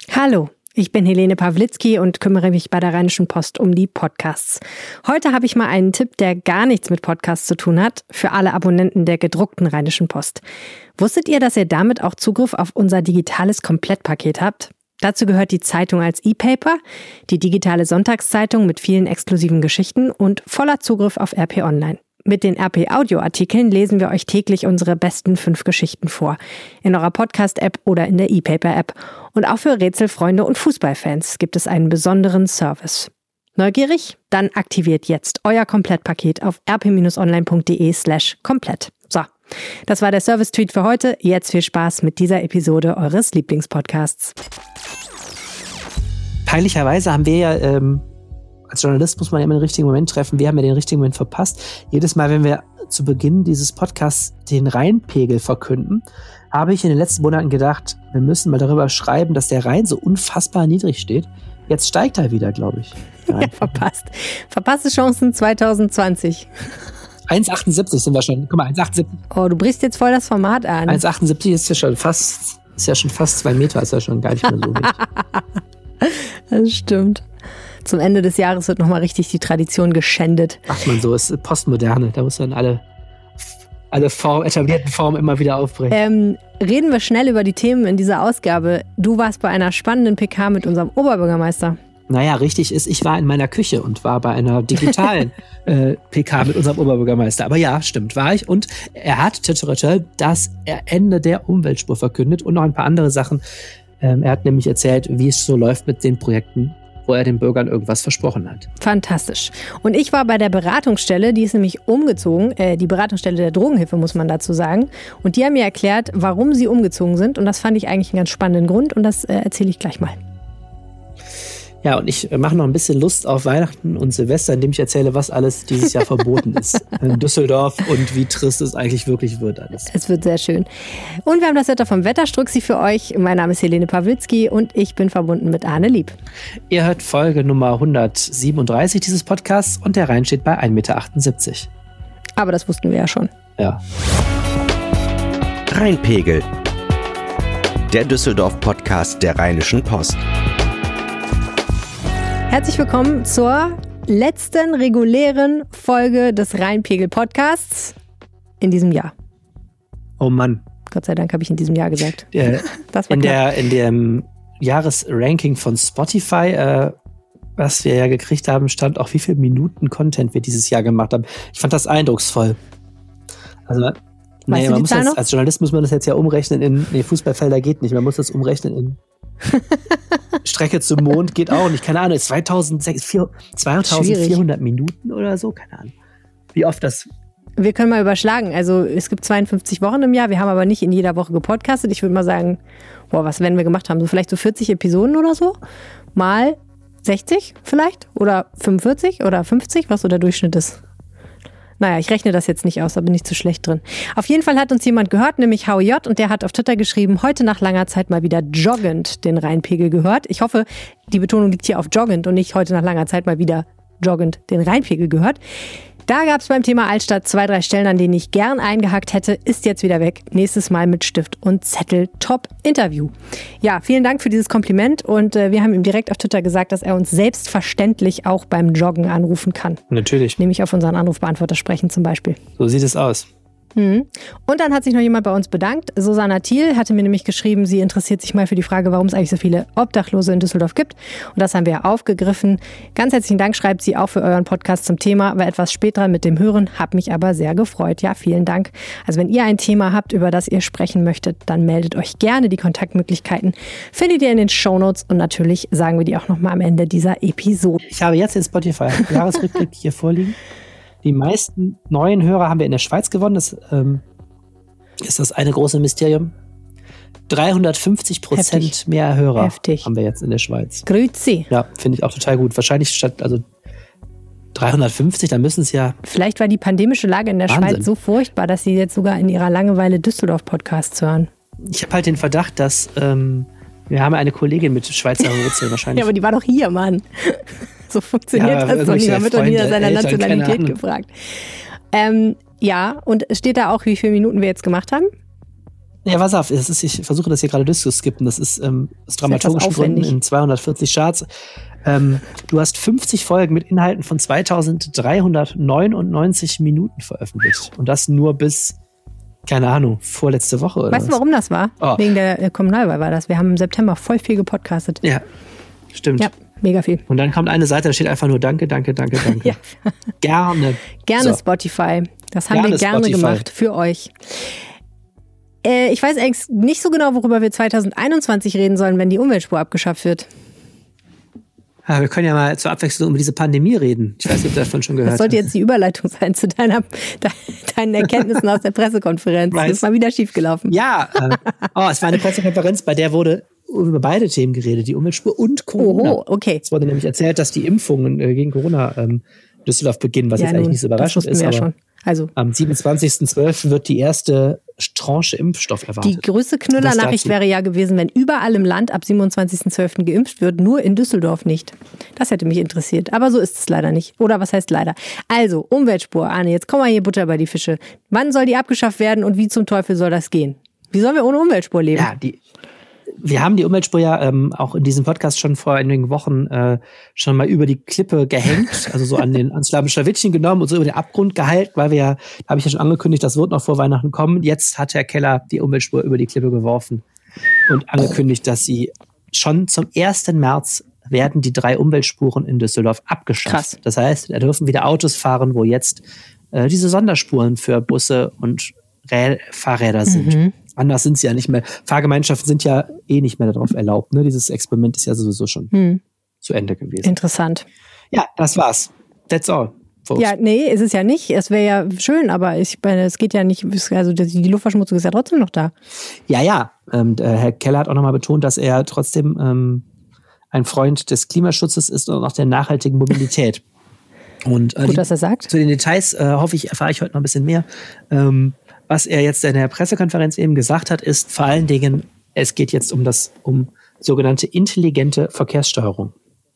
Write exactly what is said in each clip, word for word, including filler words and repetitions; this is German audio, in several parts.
Hallo, ich bin Helene Pawlitzki und kümmere mich bei der Rheinischen Post um die Podcasts. Heute habe ich mal einen Tipp, der gar nichts mit Podcasts zu tun hat, für alle Abonnenten der gedruckten Rheinischen Post. Wusstet ihr, dass ihr damit auch Zugriff auf unser digitales Komplettpaket habt? Dazu gehört die Zeitung als E-Paper, die digitale Sonntagszeitung mit vielen exklusiven Geschichten und voller Zugriff auf R P Online. Mit den R P-Audio-Artikeln lesen wir euch täglich unsere besten fünf Geschichten vor. In eurer Podcast-App oder in der E-Paper-App. Und auch für Rätselfreunde und Fußballfans gibt es einen besonderen Service. Neugierig? Dann aktiviert jetzt euer Komplettpaket auf rp-online.de slash komplett. So, das war der Service-Tweet für heute. Jetzt viel Spaß mit dieser Episode eures Lieblingspodcasts. Peinlicherweise haben wir ja... Ähm Als Journalist muss man ja immer den richtigen Moment treffen. Wir haben ja den richtigen Moment verpasst. Jedes Mal, wenn wir zu Beginn dieses Podcasts den Rheinpegel verkünden, habe ich in den letzten Monaten gedacht, wir müssen mal darüber schreiben, dass der Rhein so unfassbar niedrig steht. Jetzt steigt er wieder, glaube ich. Ja, verpasst. Verpasste Chancen zwanzig zwanzig. eins Komma achtundsiebzig sind wir schon. Guck mal, eins Komma achtundsiebzig. Oh, du brichst jetzt voll das Format an. eins Komma achtundsiebzig ist ja schon fast, ist ja schon fast zwei Meter, ist ja schon gar nicht mehr so wenig. Das stimmt. Zum Ende des Jahres wird nochmal richtig die Tradition geschändet. Macht man so, ist Postmoderne. Da muss man alle, alle Form, etablierten Formen immer wieder aufbrechen. Ähm, reden wir schnell über die Themen in dieser Ausgabe. Du warst bei einer spannenden P K mit unserem Oberbürgermeister. Naja, richtig ist, ich war in meiner Küche und war bei einer digitalen äh, P K mit unserem Oberbürgermeister. Aber ja, stimmt, war ich. Und er hat das Ende der Umweltspur verkündet und noch ein paar andere Sachen. Ähm, er hat nämlich erzählt, wie es so läuft mit den Projekten, wo er den Bürgern irgendwas versprochen hat. Fantastisch. Und ich war bei der Beratungsstelle, die ist nämlich umgezogen, äh, die Beratungsstelle der Drogenhilfe, muss man dazu sagen. Und die haben mir erklärt, warum sie umgezogen sind. Und das fand ich eigentlich einen ganz spannenden Grund und das äh, erzähle ich gleich mal. Ja, und ich mache noch ein bisschen Lust auf Weihnachten und Silvester, indem ich erzähle, was alles dieses Jahr verboten ist in Düsseldorf und wie trist es eigentlich wirklich wird alles. Es wird sehr schön. Und wir haben das Wetter vom Wetterstruxi für euch. Mein Name ist Helene Pawlitzki und ich bin verbunden mit Arne Lieb. Ihr hört Folge Nummer hundertsiebenunddreißig dieses Podcasts und der Rhein steht bei eins Komma achtundsiebzig Meter. Aber das wussten wir ja schon. Ja. Rheinpegel. Der Düsseldorf-Podcast der Rheinischen Post. Herzlich willkommen zur letzten regulären Folge des Rheinpegel-Podcasts in diesem Jahr. Oh Mann. Gott sei Dank habe ich in diesem Jahr gesagt. Der, das war in, klar. der, in dem Jahresranking von Spotify, äh, was wir ja gekriegt haben, stand auch, wie viele Minuten Content wir dieses Jahr gemacht haben. Ich fand das eindrucksvoll. Also, nee, man muss das, als Journalist muss man das jetzt ja umrechnen in, nee, Fußballfelder geht nicht, man muss das umrechnen in Strecke zum Mond geht auch nicht, keine Ahnung, zweitausendvierhundert Minuten oder so, keine Ahnung. Wie oft das... Wir können mal überschlagen, also es gibt zweiundfünfzig Wochen im Jahr, wir haben aber nicht in jeder Woche gepodcastet. Ich würde mal sagen, boah, was werden wir gemacht haben, so vielleicht so vierzig Episoden oder so, mal sechzig vielleicht oder fünfundvierzig oder fünfzig, was so der Durchschnitt ist. Naja, ich rechne das jetzt nicht aus, da bin ich zu schlecht drin. Auf jeden Fall hat uns jemand gehört, nämlich H O J, und der hat auf Twitter geschrieben, heute nach langer Zeit mal wieder joggend den Rheinpegel gehört. Ich hoffe, die Betonung liegt hier auf joggend und nicht heute nach langer Zeit mal wieder joggend den Rheinpegel gehört. Da gab es beim Thema Altstadt zwei, drei Stellen, an denen ich gern eingehakt hätte, ist jetzt wieder weg. Nächstes Mal mit Stift und Zettel. Top-Interview. Ja, vielen Dank für dieses Kompliment und äh, wir haben ihm direkt auf Twitter gesagt, dass er uns selbstverständlich auch beim Joggen anrufen kann. Natürlich. Nämlich auf unseren Anrufbeantworter sprechen zum Beispiel. So sieht es aus. Mhm. Und dann hat sich noch jemand bei uns bedankt. Susanna Thiel hatte mir nämlich geschrieben, sie interessiert sich mal für die Frage, warum es eigentlich so viele Obdachlose in Düsseldorf gibt. Und das haben wir aufgegriffen. Ganz herzlichen Dank, schreibt sie auch für euren Podcast zum Thema. War etwas spät dran mit dem Hören, hab mich aber sehr gefreut. Ja, vielen Dank. Also wenn ihr ein Thema habt, über das ihr sprechen möchtet, dann meldet euch gerne. Die Kontaktmöglichkeiten findet ihr in den Shownotes und natürlich sagen wir die auch nochmal am Ende dieser Episode. Ich habe jetzt den Spotify-Jahresrückblick hier vorliegen. Die meisten neuen Hörer haben wir in der Schweiz gewonnen. Das ähm, ist das eine große Mysterium. dreihundertfünfzig Prozent Heftig. Mehr Hörer Heftig. haben wir jetzt in der Schweiz. Grüezi. Ja, finde ich auch total gut. Wahrscheinlich statt, also dreihundertfünfzig, da müssen es ja... Vielleicht war die pandemische Lage in der Wahnsinn. Schweiz so furchtbar, dass sie jetzt sogar in ihrer Langeweile Düsseldorf-Podcasts hören. Ich habe halt den Verdacht, dass ähm, wir haben eine Kollegin mit Schweizer Wurzeln wahrscheinlich. Ja, aber die war doch hier, Mann. So funktioniert ja, das doch nicht. Man wird doch nie nach seiner Eltern, Nationalität gefragt. Ähm, ja, und steht da auch, wie viele Minuten wir jetzt gemacht haben? Ja, pass auf, das ist, ich versuche das hier gerade durchzuskippen. Das ist ähm, aus dramaturgischen Gründen in zweihundertvierzig Charts. Ähm, du hast fünfzig Folgen mit Inhalten von zweitausenddreihundertneunundneunzig Minuten veröffentlicht. Und das nur bis, keine Ahnung, vorletzte Woche oder Weißt du, warum das war? Oh. Wegen der Kommunalwahl war das. Wir haben im September voll viel gepodcastet. Ja, stimmt. Ja, mega viel. Und dann kommt eine Seite, da steht einfach nur Danke, danke, danke, danke. Ja. Gerne. Gerne so. Spotify. Das haben gerne wir gerne Spotify. gemacht für euch. Äh, ich weiß eigentlich nicht so genau, worüber wir zweitausendeinundzwanzig reden sollen, wenn die Umweltspur abgeschafft wird. Ja, wir können ja mal zur Abwechslung über diese Pandemie reden. Ich weiß nicht, ob du davon schon gehört hast. Das sollte jetzt die Überleitung sein zu deiner, de, deinen Erkenntnissen aus der Pressekonferenz. Weiß. Das ist mal wieder schiefgelaufen. Ja, äh, oh, es war eine Pressekonferenz, bei der wurde über beide Themen geredet, die Umweltspur und Corona. Oh, okay. Es wurde nämlich erzählt, dass die Impfungen äh, gegen Corona ähm, Düsseldorf beginnen, was ja, jetzt nun, eigentlich nicht so überraschend ist. Ja aber schon. Also, am siebenundzwanzigsten zwölften wird die erste Tranche Impfstoff erwartet. Die größte Knüller-Nachricht wäre ja gewesen, wenn überall im Land ab siebenundzwanzigsten zwölften geimpft wird, nur in Düsseldorf nicht. Das hätte mich interessiert. Aber so ist es leider nicht. Oder was heißt leider? Also, Umweltspur, Arne, jetzt komm mal hier Butter bei die Fische. Wann soll die abgeschafft werden und wie zum Teufel soll das gehen? Wie sollen wir ohne Umweltspur leben? Ja, die... Wir haben die Umweltspur ja ähm, auch in diesem Podcast schon vor einigen Wochen äh, schon mal über die Klippe gehängt, also so an den ans Schlawittchen genommen und so über den Abgrund gehalten, weil wir ja, da habe ich ja schon angekündigt, das wird noch vor Weihnachten kommen. Jetzt hat Herr Keller die Umweltspur über die Klippe geworfen und angekündigt, dass sie schon zum ersten März werden die drei Umweltspuren in Düsseldorf abgeschafft. Krass. Das heißt, da dürfen wieder Autos fahren, wo jetzt äh, diese Sonderspuren für Busse und Rä- Fahrräder sind. Mhm. Anders sind sie ja nicht mehr. Fahrgemeinschaften sind ja eh nicht mehr darauf erlaubt. Ne? Dieses Experiment ist ja sowieso schon hm. zu Ende gewesen. Interessant. Ja, das war's. That's all. Folks. Ja, nee, ist es ja nicht. Es wäre ja schön, aber ich meine, es geht ja nicht, also die Luftverschmutzung ist ja trotzdem noch da. Ja, ja. Ähm, Herr Keller hat auch nochmal betont, dass er trotzdem ähm, ein Freund des Klimaschutzes ist und auch der nachhaltigen Mobilität. Und, äh, Gut, die, dass er sagt. Zu den Details äh, hoffe ich, erfahre ich heute noch ein bisschen mehr. Ähm, Was er jetzt in der Pressekonferenz eben gesagt hat, ist vor allen Dingen, es geht jetzt um das, um sogenannte intelligente Verkehrssteuerung.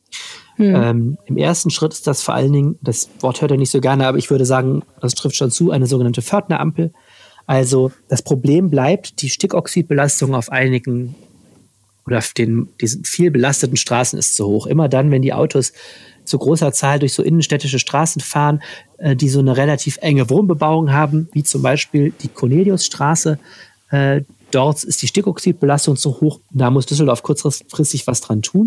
Hm. Ähm, im ersten Schritt ist das vor allen Dingen, das Wort hört er nicht so gerne, aber ich würde sagen, das trifft schon zu, eine sogenannte Pförtnerampel. Also das Problem bleibt, die Stickoxidbelastung auf einigen oder auf den, diesen viel belasteten Straßen ist zu hoch. Immer dann, wenn die Autos zu großer Zahl durch so innenstädtische Straßen fahren, äh, die so eine relativ enge Wohnbebauung haben, wie zum Beispiel die Corneliusstraße. Äh, dort ist die Stickoxidbelastung zu hoch. Da muss Düsseldorf kurzfristig was dran tun.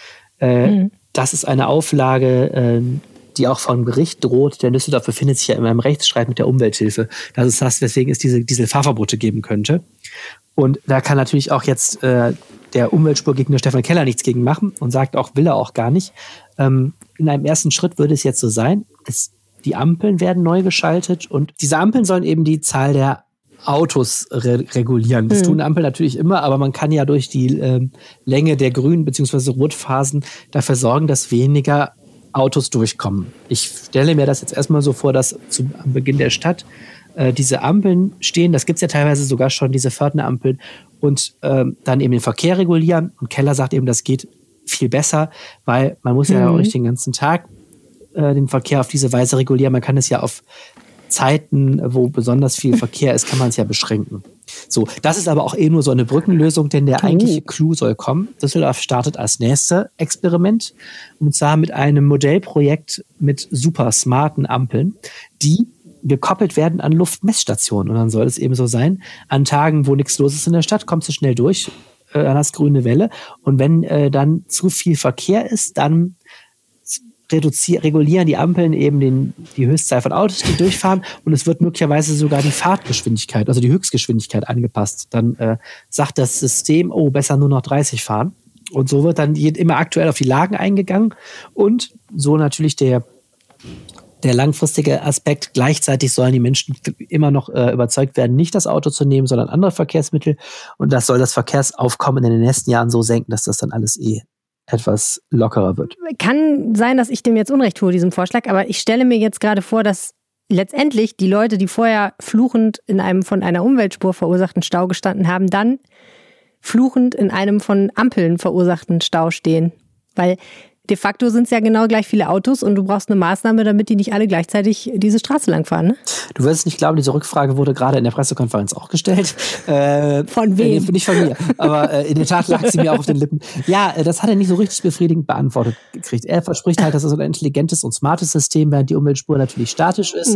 Äh, mhm. Das ist eine Auflage, äh, die auch vom Gericht droht, denn Düsseldorf befindet sich ja in einem Rechtsstreit mit der Umwelthilfe. Das ist das, weswegen es diese Dieselfahrverbote geben könnte. Und da kann natürlich auch jetzt äh, der Umweltspurgegner Stefan Keller nichts gegen machen und sagt auch, will er auch gar nicht. Ähm, in einem ersten Schritt würde es jetzt so sein, es, die Ampeln werden neu geschaltet und diese Ampeln sollen eben die Zahl der Autos re- regulieren. Das mhm. tun Ampeln natürlich immer, aber man kann ja durch die ähm, Länge der grünen bzw. Rotphasen dafür sorgen, dass weniger Autos durchkommen. Ich stelle mir das jetzt erstmal so vor, dass zu, am Beginn der Stadt äh, diese Ampeln stehen. Das gibt es ja teilweise sogar schon, diese Pförtnerampeln. Und ähm, dann eben den Verkehr regulieren. Und Keller sagt eben, das geht viel besser, weil man muss mhm. ja auch nicht den ganzen Tag äh, den Verkehr auf diese Weise regulieren. Man kann es ja auf Zeiten, wo besonders viel Verkehr ist, kann man es ja beschränken. So, das ist aber auch eh nur so eine Brückenlösung, denn der eigentliche Clou soll kommen. Düsseldorf startet als nächstes Experiment und zwar mit einem Modellprojekt mit super smarten Ampeln, die gekoppelt werden an Luftmessstationen. Und dann soll es eben so sein, an Tagen, wo nichts los ist in der Stadt, kommst du schnell durch, äh, an das grüne Welle. Und wenn äh, dann zu viel Verkehr ist, dann reduzieren, regulieren die Ampeln eben den, die Höchstzahl von Autos, die durchfahren. Und es wird möglicherweise sogar die Fahrtgeschwindigkeit, also die Höchstgeschwindigkeit angepasst. Dann äh, sagt das System, oh, besser nur noch dreißig fahren. Und so wird dann immer aktuell auf die Lagen eingegangen. Und so natürlich der Der langfristige Aspekt, gleichzeitig sollen die Menschen immer noch äh, überzeugt werden, nicht das Auto zu nehmen, sondern andere Verkehrsmittel. Und das soll das Verkehrsaufkommen in den nächsten Jahren so senken, dass das dann alles eh etwas lockerer wird. Kann sein, dass ich dem jetzt Unrecht tue, diesem Vorschlag, aber ich stelle mir jetzt gerade vor, dass letztendlich die Leute, die vorher fluchend in einem von einer Umweltspur verursachten Stau gestanden haben, dann fluchend in einem von Ampeln verursachten Stau stehen. Weil de facto sind es ja genau gleich viele Autos und du brauchst eine Maßnahme, damit die nicht alle gleichzeitig diese Straße lang fahren. Ne? Du wirst es nicht glauben, diese Rückfrage wurde gerade in der Pressekonferenz auch gestellt. Äh, von wem? Äh, nicht von mir, aber äh, in der Tat lag sie mir auch auf den Lippen. Ja, äh, das hat er nicht so richtig befriedigend beantwortet gekriegt. Er verspricht halt, dass es ein intelligentes und smartes System, während die Umweltspur natürlich statisch ist. Oh,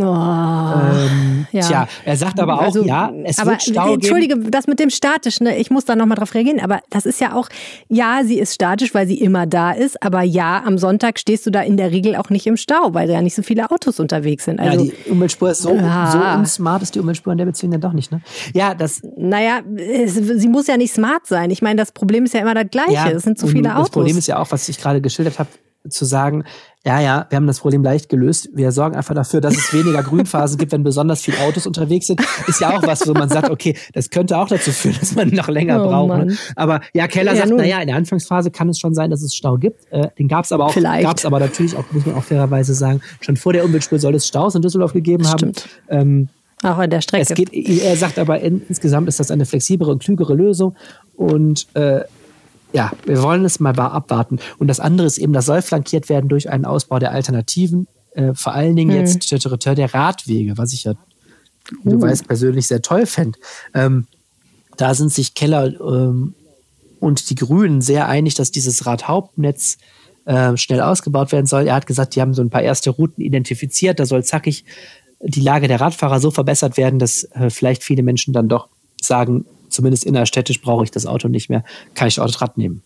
ähm, ja. Tja, er sagt aber auch, also, ja, es aber, wird Stau Entschuldige, geben. das mit dem statisch, ne? Ich muss da nochmal drauf reagieren, aber das ist ja auch, ja, sie ist statisch, weil sie immer da ist, aber ja, am Sonntag stehst du da in der Regel auch nicht im Stau, weil da ja nicht so viele Autos unterwegs sind. Also, ja, die Umweltspur ist so, ja. so unsmart, ist die Umweltspur in der Beziehung dann doch nicht, ne? Ja, das... Naja, es, sie muss ja nicht smart sein. Ich meine, das Problem ist ja immer das Gleiche. Ja, es sind zu viele Autos. Das Problem ist ja auch, was ich gerade geschildert habe, zu sagen, ja, ja, wir haben das Problem leicht gelöst. Wir sorgen einfach dafür, dass es weniger Grünphasen gibt, wenn besonders viele Autos unterwegs sind. Ist ja auch was, wo man sagt, okay, das könnte auch dazu führen, dass man noch länger oh, braucht. Ne? Aber ja, Keller ja, sagt, naja, in der Anfangsphase kann es schon sein, dass es Stau gibt. Äh, den gab es aber auch, gab es aber natürlich auch, muss man auch fairerweise sagen, schon vor der Umweltspur soll es Staus in Düsseldorf gegeben das haben. Stimmt. Ähm, auch an der Strecke. Es geht, er sagt aber, in, insgesamt ist das eine flexiblere und klügere Lösung. Und äh, ja, wir wollen es mal abwarten. Und das andere ist eben, das soll flankiert werden durch einen Ausbau der Alternativen. Äh, vor allen Dingen hm. jetzt der Radwege, was ich ja, uh. du weißt, persönlich sehr toll fände. Ähm, da sind sich Keller ähm, und die Grünen sehr einig, dass dieses Radhauptnetz äh, schnell ausgebaut werden soll. Er hat gesagt, die haben so ein paar erste Routen identifiziert. Da soll zackig die Lage der Radfahrer so verbessert werden, dass äh, vielleicht viele Menschen dann doch sagen, zumindest innerstädtisch brauche ich das Auto nicht mehr, kann ich auch das Rad nehmen.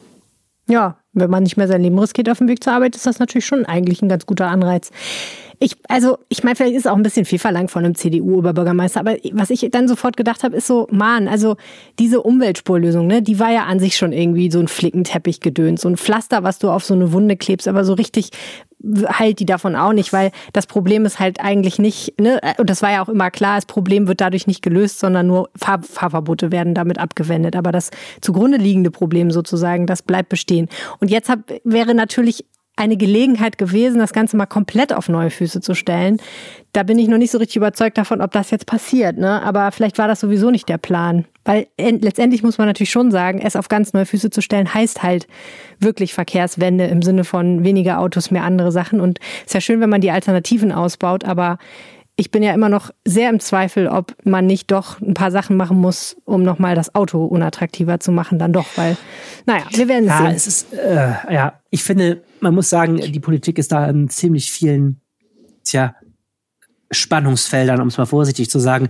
Ja, wenn man nicht mehr sein Leben riskiert auf dem Weg zur Arbeit, ist das natürlich schon eigentlich ein ganz guter Anreiz. Ich, also, ich meine, vielleicht ist es auch ein bisschen viel verlangt von einem C D U-Oberbürgermeister, aber was ich dann sofort gedacht habe, ist so, Mann, also diese Umweltspurlösung, ne, die war ja an sich schon irgendwie so ein Flickenteppich-Gedöns, so ein Pflaster, was du auf so eine Wunde klebst, aber so richtig heilt die davon auch nicht, weil das Problem ist halt eigentlich nicht, ne, und das war ja auch immer klar, das Problem wird dadurch nicht gelöst, sondern nur Fahr- Fahrverbote werden damit abgewendet, aber das zugrunde liegende Problem sozusagen, das bleibt bestehen. Und jetzt hab, wäre natürlich eine Gelegenheit gewesen, das Ganze mal komplett auf neue Füße zu stellen. Da bin ich noch nicht so richtig überzeugt davon, ob das jetzt passiert, ne? Aber vielleicht war das sowieso nicht der Plan. Weil letztendlich muss man natürlich schon sagen, es auf ganz neue Füße zu stellen, heißt halt wirklich Verkehrswende im Sinne von weniger Autos, mehr andere Sachen. Und es ist ja schön, wenn man die Alternativen ausbaut, aber ich bin ja immer noch sehr im Zweifel, ob man nicht doch ein paar Sachen machen muss, um nochmal das Auto unattraktiver zu machen, dann doch, weil, naja, wir werden es ja, sehen. Es ist, äh, ja, ich finde, man muss sagen, die Politik ist da in ziemlich vielen, tja, Spannungsfeldern, um es mal vorsichtig zu sagen.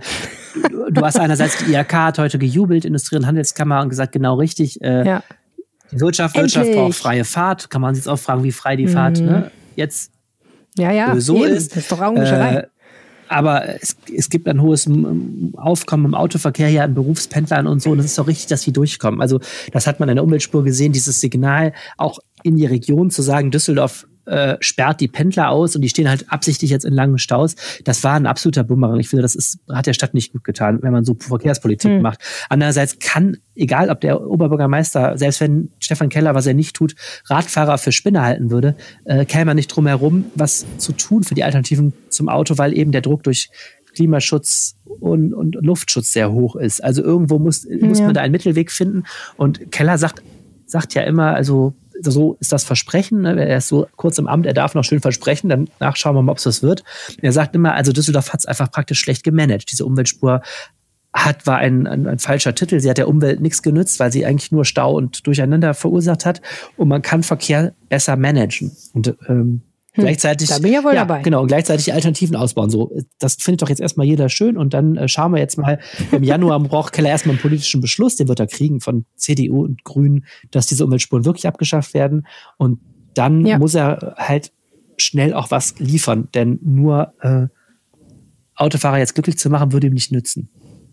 Du hast einerseits, die I H K hat heute gejubelt, Industrie- und Handelskammer, und gesagt, genau richtig, äh, ja. die Wirtschaft, Wirtschaft braucht freie Fahrt. Kann man sich jetzt auch fragen, wie frei die mhm. Fahrt ne, jetzt ja, ja, so eben. ist. Das ist doch Augenwischerei. Äh, Aber es, es gibt ein hohes Aufkommen im Autoverkehr hier an Berufspendlern und so. Und es ist doch richtig, dass die durchkommen. Also das hat man in der Umweltspur gesehen, dieses Signal auch in die Region zu sagen, Düsseldorf äh, sperrt die Pendler aus und die stehen halt absichtlich jetzt in langen Staus. Das war ein absoluter Bumerang. Ich finde, das ist, hat der Stadt nicht gut getan, wenn man so Verkehrspolitik hm. macht. Andererseits kann, egal ob der Oberbürgermeister, selbst wenn Stefan Keller, was er nicht tut, Radfahrer für Spinner halten würde, äh, käme man nicht drum herum, was zu tun für die Alternativen zum Auto, weil eben der Druck durch Klimaschutz und, und Luftschutz sehr hoch ist. Also irgendwo muss, muss ja. man da einen Mittelweg finden. Und Keller sagt, sagt ja immer, also so ist das Versprechen, ne? Er ist so kurz im Amt, er darf noch schön versprechen, danach schauen wir mal, ob es das wird. Er sagt immer, also Düsseldorf hat es einfach praktisch schlecht gemanagt. Diese Umweltspur hat, war ein, ein, ein falscher Titel. Sie hat der Umwelt nichts genützt, weil sie eigentlich nur Stau und Durcheinander verursacht hat. Und man kann Verkehr besser managen. Und ähm, Hm, gleichzeitig, da bin ich ja wohl ja, dabei. Genau, und gleichzeitig Alternativen ausbauen. So, das findet doch jetzt erstmal jeder schön und dann äh, schauen wir jetzt mal, im Januar braucht Keller erstmal einen politischen Beschluss, den wird er kriegen von C D U und Grünen, dass diese Umweltspuren wirklich abgeschafft werden und dann ja. muss er halt schnell auch was liefern, denn nur äh, Autofahrer jetzt glücklich zu machen, würde ihm nicht nützen.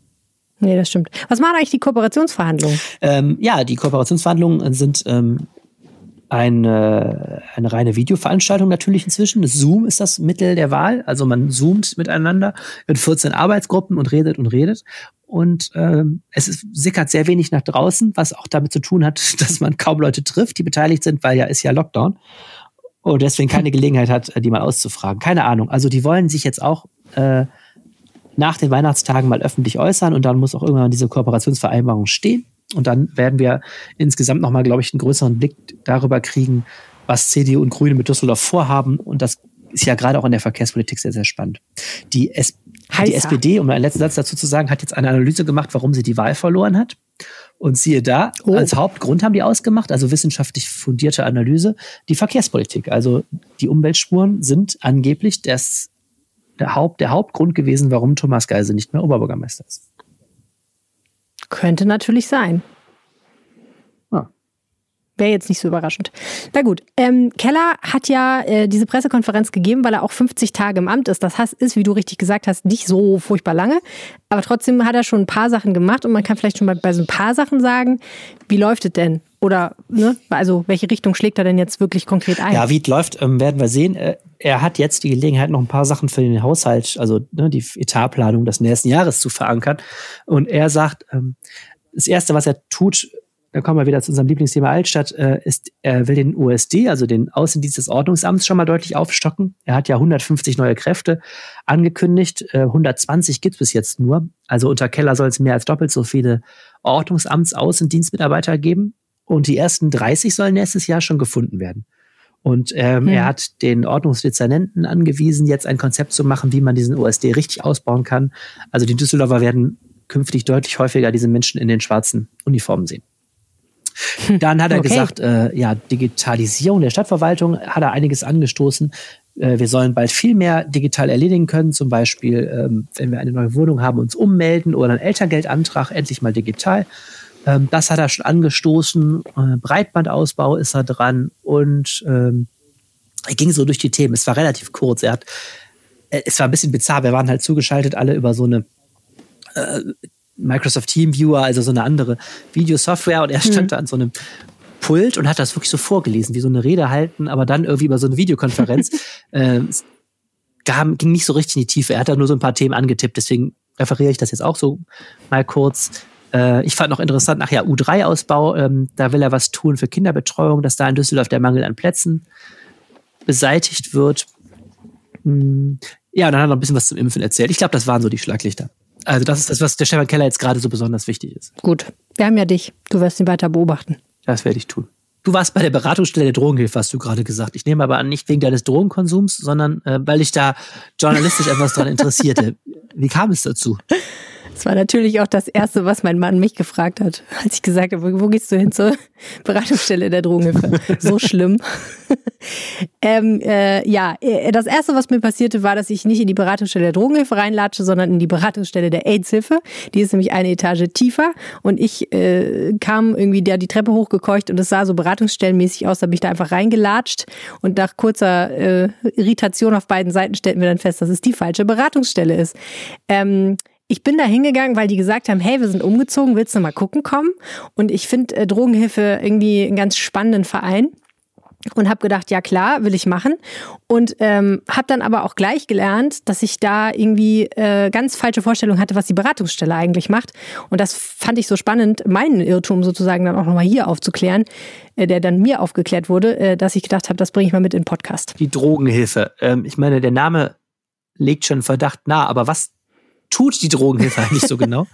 Nee, das stimmt. Was machen eigentlich die Kooperationsverhandlungen? Ähm, ja, die Kooperationsverhandlungen sind ähm, Eine, eine reine Videoveranstaltung natürlich inzwischen. Zoom ist das Mittel der Wahl. Also man zoomt miteinander in vierzehn Arbeitsgruppen und redet und redet. Und ähm, es ist, sickert sehr wenig nach draußen, was auch damit zu tun hat, dass man kaum Leute trifft, die beteiligt sind, weil ja ist ja Lockdown. Und deswegen keine Gelegenheit hat, die mal auszufragen. Keine Ahnung. Also die wollen sich jetzt auch äh, nach den Weihnachtstagen mal öffentlich äußern und dann muss auch irgendwann diese Kooperationsvereinbarung stehen. Und dann werden wir insgesamt nochmal, glaube ich, einen größeren Blick darüber kriegen, was C D U und Grüne mit Düsseldorf vorhaben. Und das ist ja gerade auch in der Verkehrspolitik sehr, sehr spannend. Die, S- die S P D, um einen letzten Satz dazu zu sagen, hat jetzt eine Analyse gemacht, warum sie die Wahl verloren hat. Und siehe da, oh. als Hauptgrund haben die ausgemacht, also wissenschaftlich fundierte Analyse, die Verkehrspolitik. Also die Umweltspuren sind angeblich das, der, Haupt, der Hauptgrund gewesen, warum Thomas Geisel nicht mehr Oberbürgermeister ist. Könnte natürlich sein. Ja. Wäre jetzt nicht so überraschend. Na gut, ähm, Keller hat ja äh, diese Pressekonferenz gegeben, weil er auch fünfzig Tage im Amt ist. Das heißt, ist, wie du richtig gesagt hast, nicht so furchtbar lange. Aber trotzdem hat er schon ein paar Sachen gemacht und man kann vielleicht schon mal bei so ein paar Sachen sagen, wie läuft es denn? Oder, ne, also welche Richtung schlägt er denn jetzt wirklich konkret ein? Ja, wie es läuft, ähm, werden wir sehen. Äh, er hat jetzt die Gelegenheit, noch ein paar Sachen für den Haushalt, also ne, die Etatplanung des nächsten Jahres zu verankern. Und er sagt, ähm, das Erste, was er tut, da kommen wir wieder zu unserem Lieblingsthema Altstadt, äh, ist, er will den U S D, also den Außendienst des Ordnungsamts, schon mal deutlich aufstocken. Er hat ja hundertfünfzig neue Kräfte angekündigt, äh, hundertzwanzig gibt es bis jetzt nur. Also unter Keller soll es mehr als doppelt so viele Ordnungsamts-Außendienstmitarbeiter geben. Und die ersten dreißig sollen nächstes Jahr schon gefunden werden. Und ähm, hm. er hat den Ordnungsdezernenten angewiesen, jetzt ein Konzept zu machen, wie man diesen U S D richtig ausbauen kann. Also die Düsseldorfer werden künftig deutlich häufiger diese Menschen in den schwarzen Uniformen sehen. Dann hat er okay. gesagt, äh, ja, Digitalisierung der Stadtverwaltung hat er einiges angestoßen. Äh, wir sollen bald viel mehr digital erledigen können. Zum Beispiel, ähm, wenn wir eine neue Wohnung haben, uns ummelden oder einen Elterngeldantrag endlich mal digital. Ähm, das hat er schon angestoßen. Äh, Breitbandausbau ist er dran. Und ähm, er ging so durch die Themen. Es war relativ kurz. Er hat, äh, es war ein bisschen bizarr. Wir waren halt zugeschaltet alle über so eine äh, Microsoft TeamViewer, also so eine andere Videosoftware, und er stand mhm. da an so einem Pult und hat das wirklich so vorgelesen, wie so eine Rede halten, aber dann irgendwie über so eine Videokonferenz. äh, es kam, ging nicht so richtig in die Tiefe. Er hat da nur so ein paar Themen angetippt, deswegen referiere ich das jetzt auch so mal kurz. Äh, ich fand noch interessant, ach ja, U drei Ausbau, ähm, da will er was tun für Kinderbetreuung, dass da in Düsseldorf der Mangel an Plätzen beseitigt wird. Hm. Ja, und dann hat er noch ein bisschen was zum Impfen erzählt. Ich glaube, das waren so die Schlaglichter. Also das ist das, was der Stefan Keller jetzt gerade so besonders wichtig ist. Gut, wir haben ja dich. Du wirst ihn weiter beobachten. Das werde ich tun. Du warst bei der Beratungsstelle der Drogenhilfe, hast du gerade gesagt. Ich nehme aber an, nicht wegen deines Drogenkonsums, sondern äh, weil dich da journalistisch etwas dran interessierte. Wie kam es dazu? Das war natürlich auch das Erste, was mein Mann mich gefragt hat, als ich gesagt habe, wo, wo gehst du hin zur Beratungsstelle der Drogenhilfe? So schlimm. ähm, äh, ja, das Erste, was mir passierte, war, dass ich nicht in die Beratungsstelle der Drogenhilfe reinlatsche, sondern in die Beratungsstelle der AIDS-Hilfe. Die ist nämlich eine Etage tiefer und ich äh, kam irgendwie da die Treppe hochgekeucht und es sah so beratungsstellenmäßig aus, da bin ich da einfach reingelatscht und nach kurzer äh, Irritation auf beiden Seiten stellten wir dann fest, dass es die falsche Beratungsstelle ist. Ähm, Ich bin da hingegangen, weil die gesagt haben, hey, wir sind umgezogen, willst du mal gucken kommen? Und ich finde äh, Drogenhilfe irgendwie einen ganz spannenden Verein und habe gedacht, ja klar, will ich machen. Und ähm, habe dann aber auch gleich gelernt, dass ich da irgendwie äh, ganz falsche Vorstellungen hatte, was die Beratungsstelle eigentlich macht. Und das fand ich so spannend, meinen Irrtum sozusagen dann auch nochmal hier aufzuklären, äh, der dann mir aufgeklärt wurde, äh, dass ich gedacht habe, das bringe ich mal mit in den Podcast. Die Drogenhilfe. Ähm, ich meine, der Name legt schon Verdacht nahe, aber was tut die Drogenhilfe eigentlich so genau?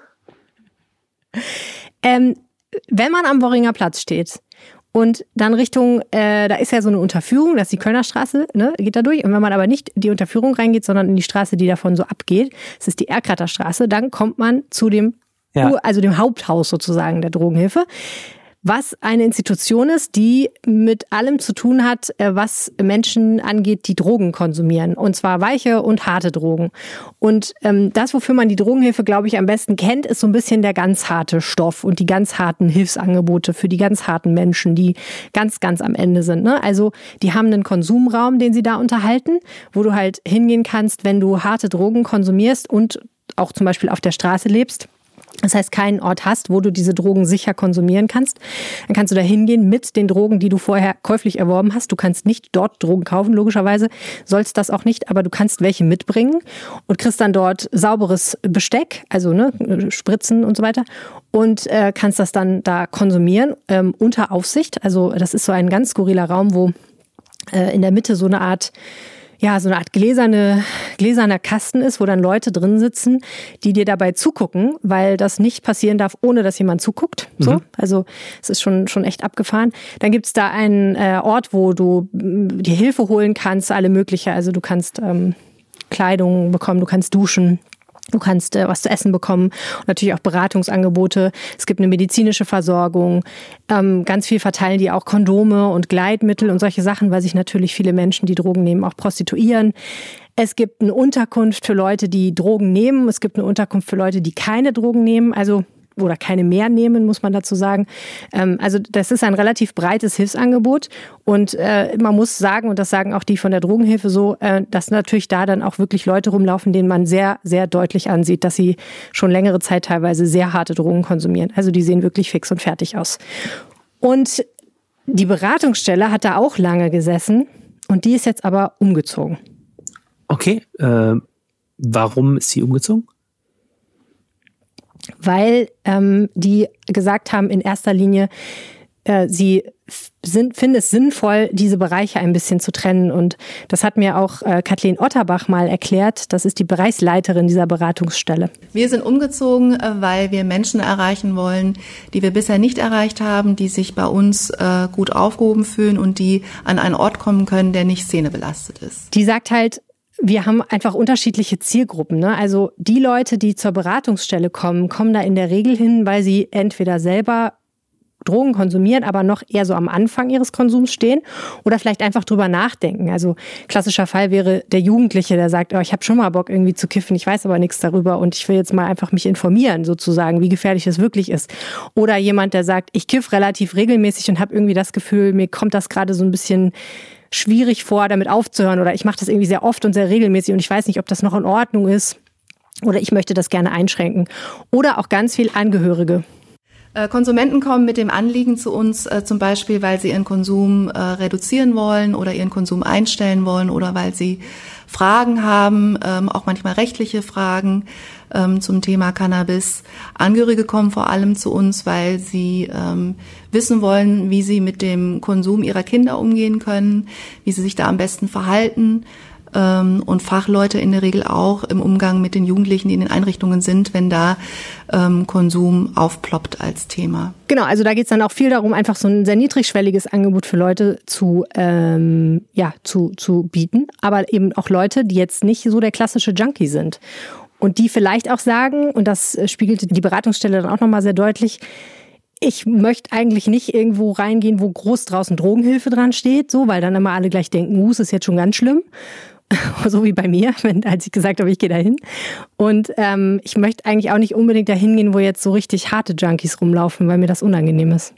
ähm, wenn man am Worringer Platz steht und dann Richtung, äh, da ist ja so eine Unterführung, das ist die Kölner Straße, ne, geht da durch. Und wenn man aber nicht in die Unterführung reingeht, sondern in die Straße, die davon so abgeht, das ist die Erkrater Straße, dann kommt man zu dem, ja. also dem Haupthaus sozusagen der Drogenhilfe. Was eine Institution ist, die mit allem zu tun hat, was Menschen angeht, die Drogen konsumieren. Und zwar weiche und harte Drogen. Und ähm, das, wofür man die Drogenhilfe, glaube ich, am besten kennt, ist so ein bisschen der ganz harte Stoff und die ganz harten Hilfsangebote für die ganz harten Menschen, die ganz, ganz am Ende sind. Ne? Also die haben einen Konsumraum, den sie da unterhalten, wo du halt hingehen kannst, wenn du harte Drogen konsumierst und auch zum Beispiel auf der Straße lebst. Das heißt, keinen Ort hast, wo du diese Drogen sicher konsumieren kannst. Dann kannst du da hingehen mit den Drogen, die du vorher käuflich erworben hast. Du kannst nicht dort Drogen kaufen, logischerweise. Sollst das auch nicht, aber du kannst welche mitbringen und kriegst dann dort sauberes Besteck, also ne, Spritzen und so weiter. Und äh, kannst das dann da konsumieren ähm, unter Aufsicht. Also das ist so ein ganz skurriler Raum, wo äh, in der Mitte so eine Art ja, so eine Art gläserne, gläserner Kasten ist, wo dann Leute drin sitzen, die dir dabei zugucken, weil das nicht passieren darf, ohne dass jemand zuguckt. So, mhm. Also es ist schon, schon echt abgefahren. Dann gibt's da einen äh, Ort, wo du dir Hilfe holen kannst, alle mögliche. Also du kannst ähm, Kleidung bekommen, du kannst duschen. Du kannst äh, was zu essen bekommen und natürlich auch Beratungsangebote. Es gibt eine medizinische Versorgung. Ähm, ganz viel verteilen die auch Kondome und Gleitmittel und solche Sachen, weil sich natürlich viele Menschen, die Drogen nehmen, auch prostituieren. Es gibt eine Unterkunft für Leute, die Drogen nehmen. Es gibt eine Unterkunft für Leute, die keine Drogen nehmen. Also oder keine mehr nehmen, muss man dazu sagen. Also das ist ein relativ breites Hilfsangebot und man muss sagen, und das sagen auch die von der Drogenhilfe so, dass natürlich da dann auch wirklich Leute rumlaufen, denen man sehr, sehr deutlich ansieht, dass sie schon längere Zeit teilweise sehr harte Drogen konsumieren. Also die sehen wirklich fix und fertig aus. Und die Beratungsstelle hat da auch lange gesessen und die ist jetzt aber umgezogen. Okay, äh, warum ist sie umgezogen? Weil ähm, die gesagt haben, in erster Linie, äh, sie sind, finden es sinnvoll, diese Bereiche ein bisschen zu trennen. Und das hat mir auch äh, Kathleen Otterbach mal erklärt. Das ist die Bereichsleiterin dieser Beratungsstelle. Wir sind umgezogen, weil wir Menschen erreichen wollen, die wir bisher nicht erreicht haben, die sich bei uns äh, gut aufgehoben fühlen und die an einen Ort kommen können, der nicht szenebelastet ist. Die sagt halt, wir haben einfach unterschiedliche Zielgruppen, ne? Also die Leute, die zur Beratungsstelle kommen, kommen da in der Regel hin, weil sie entweder selber Drogen konsumieren, aber noch eher so am Anfang ihres Konsums stehen oder vielleicht einfach drüber nachdenken. Also klassischer Fall wäre der Jugendliche, der sagt, oh, ich habe schon mal Bock irgendwie zu kiffen, ich weiß aber nichts darüber und ich will jetzt mal einfach mich informieren sozusagen, wie gefährlich es wirklich ist. Oder jemand, der sagt, ich kiff relativ regelmäßig und habe irgendwie das Gefühl, mir kommt das gerade so ein bisschen schwierig vor, damit aufzuhören oder ich mache das irgendwie sehr oft und sehr regelmäßig und ich weiß nicht, ob das noch in Ordnung ist oder ich möchte das gerne einschränken. Oder auch ganz viel Angehörige. Konsumenten kommen mit dem Anliegen zu uns, äh, zum Beispiel, weil sie ihren Konsum äh, reduzieren wollen oder ihren Konsum einstellen wollen oder weil sie Fragen haben, ähm, auch manchmal rechtliche Fragen ähm, zum Thema Cannabis. Angehörige kommen vor allem zu uns, weil sie ähm, wissen wollen, wie sie mit dem Konsum ihrer Kinder umgehen können, wie sie sich da am besten verhalten. Und Fachleute in der Regel auch im Umgang mit den Jugendlichen, die in den Einrichtungen sind, wenn da ähm, Konsum aufploppt als Thema. Genau, also da geht es dann auch viel darum, einfach so ein sehr niedrigschwelliges Angebot für Leute zu, ähm, ja, zu, zu bieten, aber eben auch Leute, die jetzt nicht so der klassische Junkie sind und die vielleicht auch sagen, und das spiegelte die Beratungsstelle dann auch nochmal sehr deutlich, ich möchte eigentlich nicht irgendwo reingehen, wo groß draußen Drogenhilfe dran steht, so, weil dann immer alle gleich denken, uh, es ist jetzt schon ganz schlimm. So wie bei mir, wenn, als ich gesagt habe, ich gehe da hin. Und ähm, ich möchte eigentlich auch nicht unbedingt dahin gehen, wo jetzt so richtig harte Junkies rumlaufen, weil mir das unangenehm ist.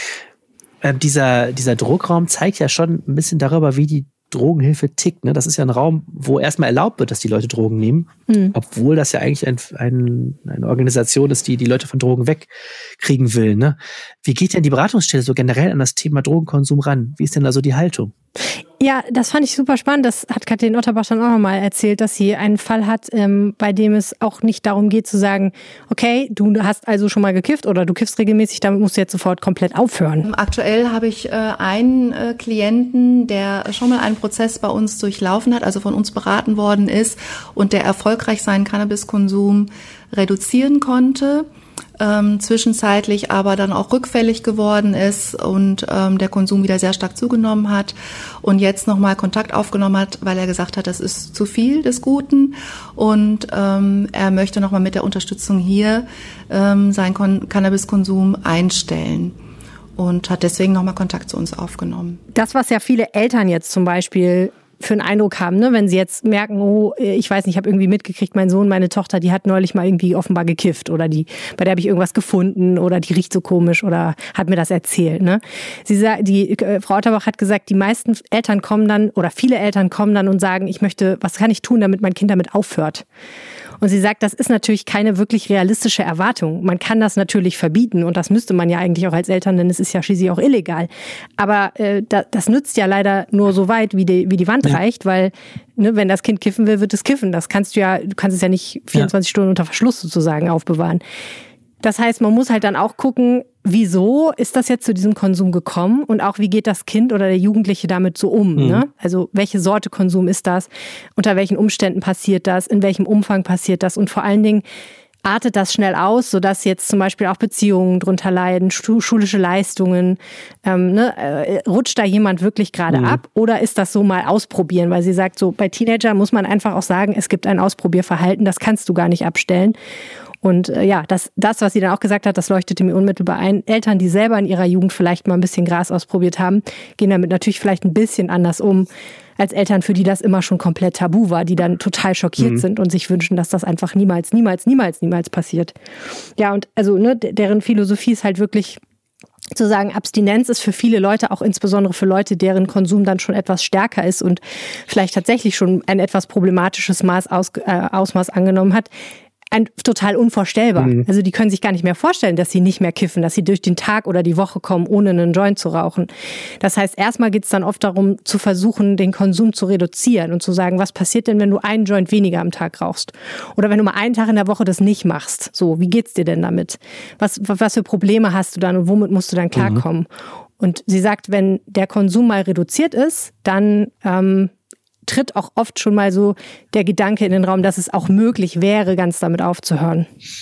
Äh, dieser, dieser Drograum zeigt ja schon ein bisschen darüber, wie die Drogenhilfe tickt. Ne? Das ist ja ein Raum, wo erstmal erlaubt wird, dass die Leute Drogen nehmen, mhm. obwohl das ja eigentlich ein, ein, eine Organisation ist, die die Leute von Drogen wegkriegen will. Ne? Wie geht denn die Beratungsstelle so generell an das Thema Drogenkonsum ran? Wie ist denn da so die Haltung? Ja, das fand ich super spannend. Das hat Kathleen Otterbach dann auch nochmal erzählt, dass sie einen Fall hat, ähm, bei dem es auch nicht darum geht zu sagen, okay, du hast also schon mal gekifft oder du kiffst regelmäßig, damit musst du jetzt sofort komplett aufhören. Aktuell habe ich äh, einen äh, Klienten, der schon mal einen Prozess bei uns durchlaufen hat, also von uns beraten worden ist und der erfolgreich seinen Cannabiskonsum reduzieren konnte. Ähm, zwischenzeitlich aber dann auch rückfällig geworden ist und ähm, der Konsum wieder sehr stark zugenommen hat und jetzt nochmal Kontakt aufgenommen hat, weil er gesagt hat, das ist zu viel des Guten und ähm, er möchte nochmal mit der Unterstützung hier ähm, seinen Kon- Cannabiskonsum einstellen und hat deswegen nochmal Kontakt zu uns aufgenommen. Das, was ja viele Eltern jetzt zum Beispiel für einen Eindruck haben, ne? Wenn sie jetzt merken, oh, ich weiß nicht, ich habe irgendwie mitgekriegt, mein Sohn, meine Tochter, die hat neulich mal irgendwie offenbar gekifft oder die, bei der habe ich irgendwas gefunden oder die riecht so komisch oder hat mir das erzählt. Ne? Sie sagt, die äh, Frau Otterbach hat gesagt, die meisten Eltern kommen dann oder viele Eltern kommen dann und sagen, ich möchte, was kann ich tun, damit mein Kind damit aufhört? Und sie sagt, das ist natürlich keine wirklich realistische Erwartung. Man kann das natürlich verbieten und das müsste man ja eigentlich auch als Eltern, denn es ist ja schließlich auch illegal. Aber äh, da, das nützt ja leider nur so weit, wie die, wie die Wand ja. reicht, weil ne, wenn das Kind kiffen will, wird es kiffen. Das kannst du ja, du kannst es ja nicht vierundzwanzig ja. Stunden unter Verschluss sozusagen aufbewahren. Das heißt, man muss halt dann auch gucken, wieso ist das jetzt zu diesem Konsum gekommen und auch wie geht das Kind oder der Jugendliche damit so um? Mhm. Ne? Also welche Sorte Konsum ist das? Unter welchen Umständen passiert das? In welchem Umfang passiert das? Und vor allen Dingen artet das schnell aus, sodass jetzt zum Beispiel auch Beziehungen drunter leiden, schulische Leistungen. Ähm, ne? äh, rutscht da jemand wirklich gerade mhm. ab oder ist das so mal ausprobieren? Weil sie sagt, so bei Teenagern muss man einfach auch sagen, es gibt ein Ausprobierverhalten, das kannst du gar nicht abstellen. Und äh, ja, das, das, was sie dann auch gesagt hat, das leuchtete mir unmittelbar ein. Eltern, die selber in ihrer Jugend vielleicht mal ein bisschen Gras ausprobiert haben, gehen damit natürlich vielleicht ein bisschen anders um als Eltern, für die das immer schon komplett tabu war, die dann total schockiert mhm. sind und sich wünschen, dass das einfach niemals, niemals, niemals, niemals passiert. Ja, und also ne, deren Philosophie ist halt wirklich zu sagen, Abstinenz ist für viele Leute, auch insbesondere für Leute, deren Konsum dann schon etwas stärker ist und vielleicht tatsächlich schon ein etwas problematisches Maß aus, äh, Ausmaß angenommen hat, ein, total unvorstellbar. Mhm. Also die können sich gar nicht mehr vorstellen, dass sie nicht mehr kiffen, dass sie durch den Tag oder die Woche kommen, ohne einen Joint zu rauchen. Das heißt, erstmal geht es dann oft darum, zu versuchen, den Konsum zu reduzieren und zu sagen, was passiert denn, wenn du einen Joint weniger am Tag rauchst? Oder wenn du mal einen Tag in der Woche das nicht machst? So, wie geht's dir denn damit? Was, was für Probleme hast du dann und womit musst du dann klarkommen? Mhm. Und sie sagt, wenn der Konsum mal reduziert ist, dann ähm, tritt auch oft schon mal so der Gedanke in den Raum, dass es auch möglich wäre, ganz damit aufzuhören.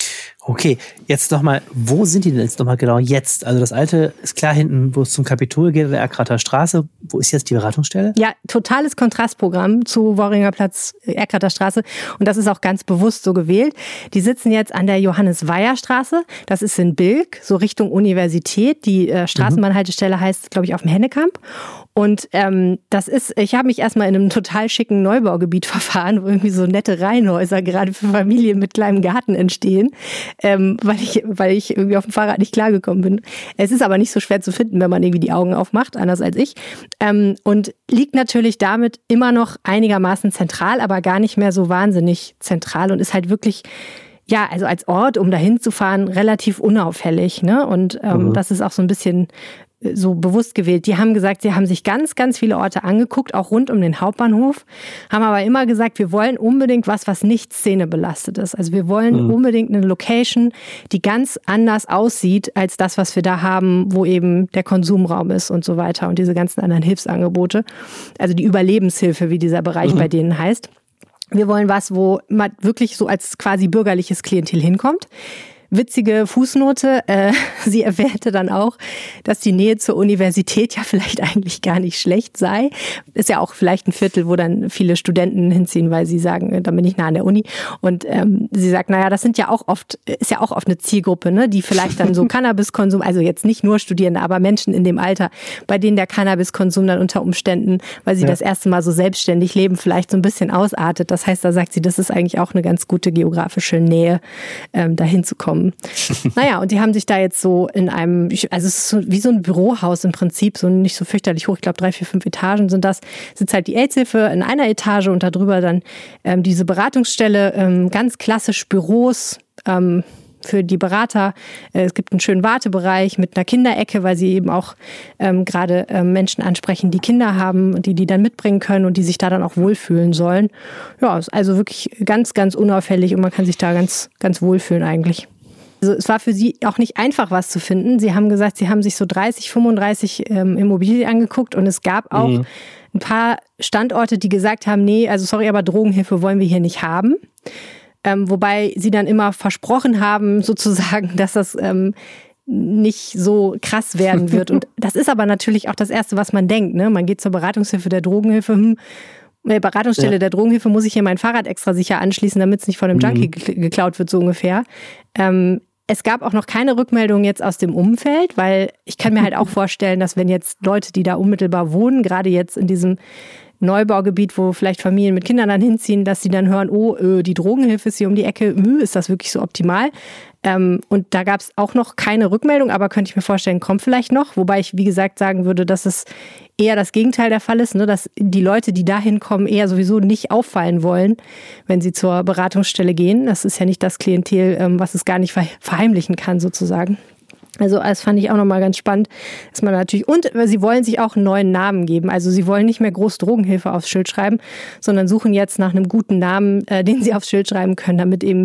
Okay, jetzt nochmal, wo sind die denn jetzt nochmal genau jetzt? Also das alte ist klar hinten, wo es zum Kapitol geht, der Erkrater Straße. Wo ist jetzt die Beratungsstelle? Ja, totales Kontrastprogramm zu Worringer Platz, Erkrater Straße. Und das ist auch ganz bewusst so gewählt. Die sitzen jetzt an der Johannes-Weyer-Straße. Das ist in Bilk, so Richtung Universität. Die äh, Straßenbahnhaltestelle heißt, glaube ich, auf dem Hennekamp. Und ähm, das ist, ich habe mich erstmal in einem total schicken Neubaugebiet verfahren, wo irgendwie so nette Reihenhäuser gerade für Familien mit kleinem Garten entstehen, ähm, weil ich weil ich irgendwie auf dem Fahrrad nicht klargekommen bin. Es ist aber nicht so schwer zu finden, wenn man irgendwie die Augen aufmacht, anders als ich. Ähm, und liegt natürlich damit immer noch einigermaßen zentral, aber gar nicht mehr so wahnsinnig zentral und ist halt wirklich, ja, also als Ort, um dahin zu fahren, relativ unauffällig, ne? Und ähm, mhm. das ist auch so ein bisschen so bewusst gewählt. Die haben gesagt, sie haben sich ganz, ganz viele Orte angeguckt, auch rund um den Hauptbahnhof, haben aber immer gesagt, wir wollen unbedingt was, was nicht szenebelastet ist. Also wir wollen mhm. unbedingt eine Location, die ganz anders aussieht als das, was wir da haben, wo eben der Konsumraum ist und so weiter und diese ganzen anderen Hilfsangebote. Also die Überlebenshilfe, wie dieser Bereich mhm. bei denen heißt. Wir wollen was, wo man wirklich so als quasi bürgerliches Klientel hinkommt. Witzige Fußnote, äh, sie erwähnte dann auch, dass die Nähe zur Universität ja vielleicht eigentlich gar nicht schlecht sei. Ist ja auch vielleicht ein Viertel, wo dann viele Studenten hinziehen, weil sie sagen, da bin ich nah an der Uni. Und ähm, sie sagt, naja, das sind ja auch oft, ist ja auch oft eine Zielgruppe, ne, die vielleicht dann so Cannabiskonsum, also jetzt nicht nur Studierende, aber Menschen in dem Alter, bei denen der Cannabiskonsum dann unter Umständen, weil sie ja. das erste Mal so selbstständig leben, vielleicht so ein bisschen ausartet. Das heißt, da sagt sie, das ist eigentlich auch eine ganz gute geografische Nähe, ähm, dahin zu kommen. Naja, und die haben sich da jetzt so in einem, also es ist so wie so ein Bürohaus im Prinzip, so nicht so fürchterlich hoch, ich glaube drei, vier, fünf Etagen sind das, sitzt halt die AIDS-Hilfe in einer Etage und darüber dann ähm, diese Beratungsstelle, ähm, ganz klassisch Büros, ähm, für die Berater. Es gibt einen schönen Wartebereich mit einer Kinderecke, weil sie eben auch ähm, gerade ähm, Menschen ansprechen, die Kinder haben, die die dann mitbringen können und die sich da dann auch wohlfühlen sollen. Ja, ist also wirklich ganz, ganz unauffällig und man kann sich da ganz, ganz wohlfühlen eigentlich. Also es war für sie auch nicht einfach, was zu finden. Sie haben gesagt, sie haben sich so dreißig, fünfunddreißig ähm, Immobilien angeguckt und es gab auch mhm. ein paar Standorte, die gesagt haben, nee, also sorry, aber Drogenhilfe wollen wir hier nicht haben. Ähm, wobei sie dann immer versprochen haben, sozusagen, dass das ähm, nicht so krass werden wird. Und das ist aber natürlich auch das Erste, was man denkt. Ne? Man geht zur Beratungshilfe der Drogenhilfe, hm, der Beratungsstelle ja. der Drogenhilfe muss ich hier mein Fahrrad extra sicher anschließen, damit es nicht von einem Junkie mhm. geklaut wird, so ungefähr. Ähm, es gab auch noch keine Rückmeldung jetzt aus dem Umfeld, weil ich kann mir halt auch vorstellen, dass wenn jetzt Leute, die da unmittelbar wohnen, gerade jetzt in diesem Neubaugebiet, wo vielleicht Familien mit Kindern dann hinziehen, dass sie dann hören, oh, äh, die Drogenhilfe ist hier um die Ecke, äh, ist das wirklich so optimal? Ähm, und da gab es auch noch keine Rückmeldung, aber könnte ich mir vorstellen, kommt vielleicht noch. Wobei ich, wie gesagt, sagen würde, dass es eher das Gegenteil der Fall ist, ne? Dass die Leute, die da hinkommen, eher sowieso nicht auffallen wollen, wenn sie zur Beratungsstelle gehen. Das ist ja nicht das Klientel, ähm, was es gar nicht verheimlichen kann, sozusagen. Also das fand ich auch nochmal ganz spannend, dass man natürlich, und sie wollen sich auch einen neuen Namen geben. Also sie wollen nicht mehr groß Drogenhilfe aufs Schild schreiben, sondern suchen jetzt nach einem guten Namen, äh, den sie aufs Schild schreiben können, damit eben